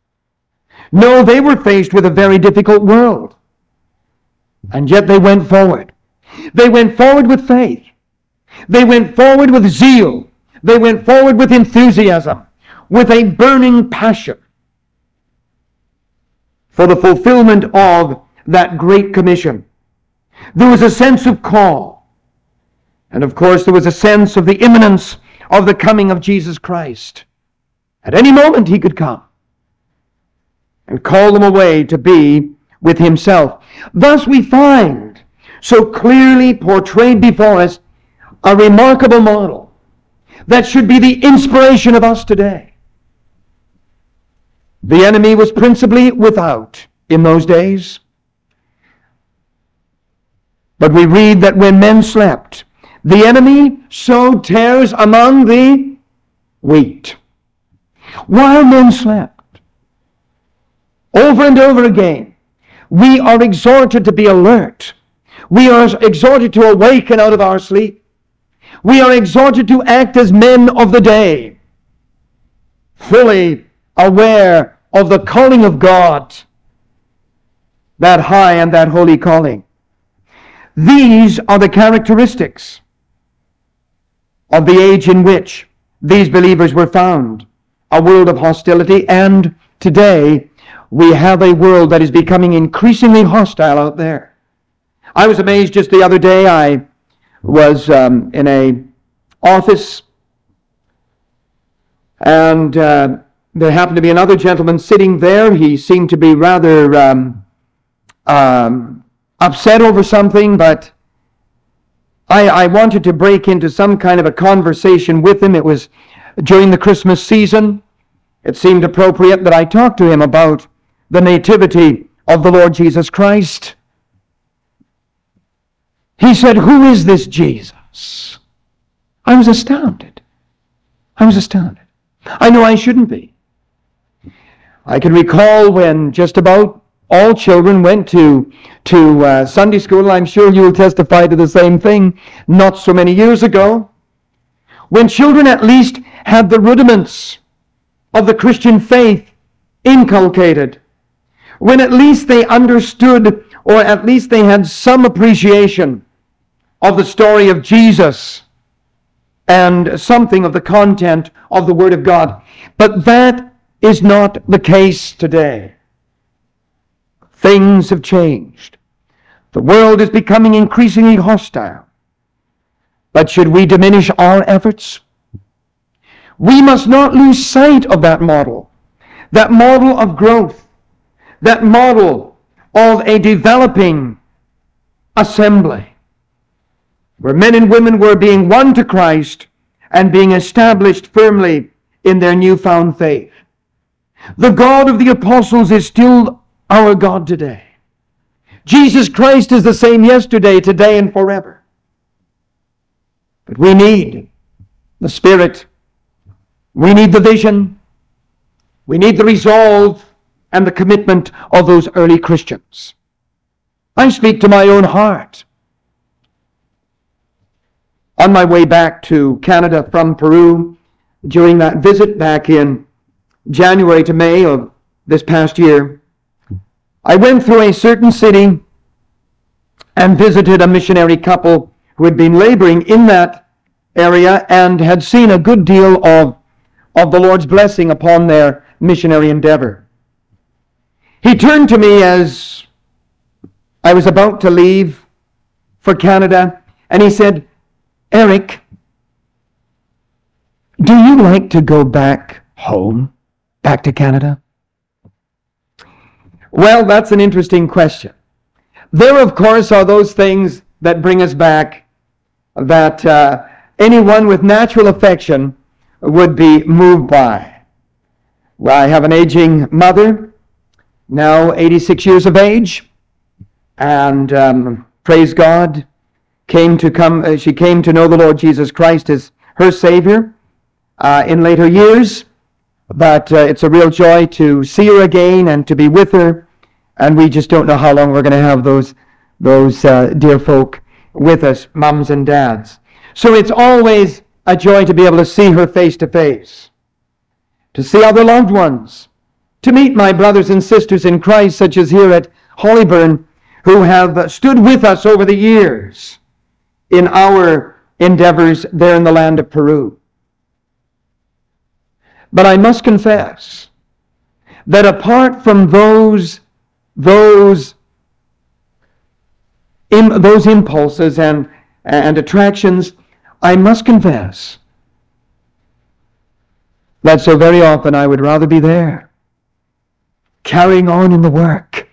No, they were faced with a very difficult world. And yet they went forward. They went forward with faith. They went forward with zeal. They went forward with enthusiasm, with a burning passion for the fulfillment of that great commission. There was a sense of call. And of course, there was a sense of the imminence of the coming of Jesus Christ. At any moment he could come and call them away to be with himself. Thus we find so clearly portrayed before us a remarkable model that should be the inspiration of us today. The enemy was principally without in those days. But we read that when men slept, the enemy sowed tares among the wheat. While men slept, over and over again, we are exhorted to be alert. We are exhorted to awaken out of our sleep. We are exhorted to act as men of the day, fully aware of the calling of God, that high and that holy calling. These are the characteristics of the age in which these believers were found. A world of hostility, and today we have a world that is becoming increasingly hostile out there. I was amazed just the other day. I was in a office, and there happened to be another gentleman sitting there. He seemed to be rather upset over something, but I wanted to break into some kind of a conversation with him. It was during the Christmas season. It seemed appropriate that I talk to him about the nativity of the Lord Jesus Christ. He said, "Who is this Jesus?" I was astounded. I know I shouldn't be. I can recall when just about all children went to Sunday school, and I'm sure you will testify to the same thing, not so many years ago, when children at least had the rudiments of the Christian faith inculcated, when at least they understood, or at least they had some appreciation of the story of Jesus and something of the content of the Word of God. But that is not the case today. Things have changed. The world is becoming increasingly hostile. But should we diminish our efforts? We must not lose sight of that model of growth, that model of a developing assembly, where men and women were being won to Christ and being established firmly in their newfound faith. The God of the apostles is still our God today. Jesus Christ is the same yesterday, today, and forever. But we need the Spirit. We need the vision. We need the resolve and the commitment of those early Christians. I speak to my own heart. On my way back to Canada from Peru, during that visit back in January to May of this past year, I went through a certain city and visited a missionary couple who had been laboring in that area and had seen a good deal of the Lord's blessing upon their missionary endeavor. He turned to me as I was about to leave for Canada, and he said, "Eric, do you like to go back home, back to Canada?" Well, that's an interesting question. There, of course, are those things that bring us back that anyone with natural affection would be moved by. Well, I have an aging mother, now 86 years of age, and praise God, she came to know the Lord Jesus Christ as her Savior in later years. But it's a real joy to see her again and to be with her. And we just don't know how long we're going to have those dear folk with us, mums and dads. So it's always a joy to be able to see her face to face, to see other loved ones, to meet my brothers and sisters in Christ, such as here at Hollyburn, who have stood with us over the years in our endeavors there in the land of Peru. But I must confess that apart from those impulses and attractions, I must confess that so very often I would rather be there, carrying on in the work.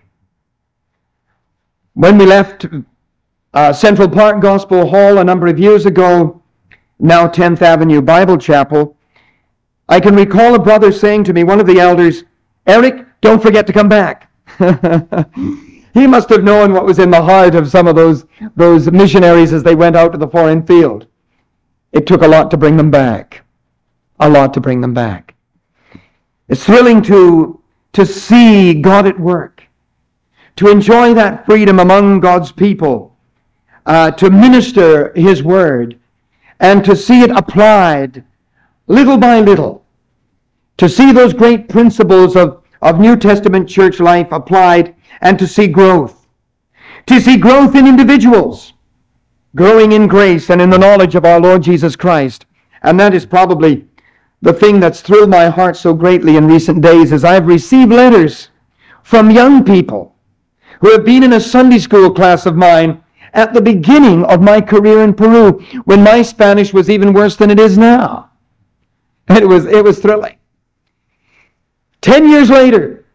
When we left Central Park Gospel Hall a number of years ago, now 10th Avenue Bible Chapel, I can recall a brother saying to me, one of the elders, "Eric, don't forget to come back." He must have known what was in the heart of some of those missionaries as they went out to the foreign field. It took a lot to bring them back. A lot to bring them back. It's thrilling to see God at work, to enjoy that freedom among God's people, to minister His Word, and to see it applied little by little, to see those great principles of New Testament church life applied, and to see growth in individuals, growing in grace and in the knowledge of our Lord Jesus Christ. And that is probably the thing that's thrilled my heart so greatly in recent days, is I've received letters from young people who have been in a Sunday school class of mine at the beginning of my career in Peru, when my Spanish was even worse than it is now. It was thrilling. 10 years later,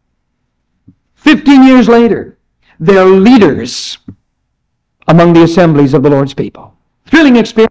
15 years later, they're leaders among the assemblies of the Lord's people. Thrilling experience.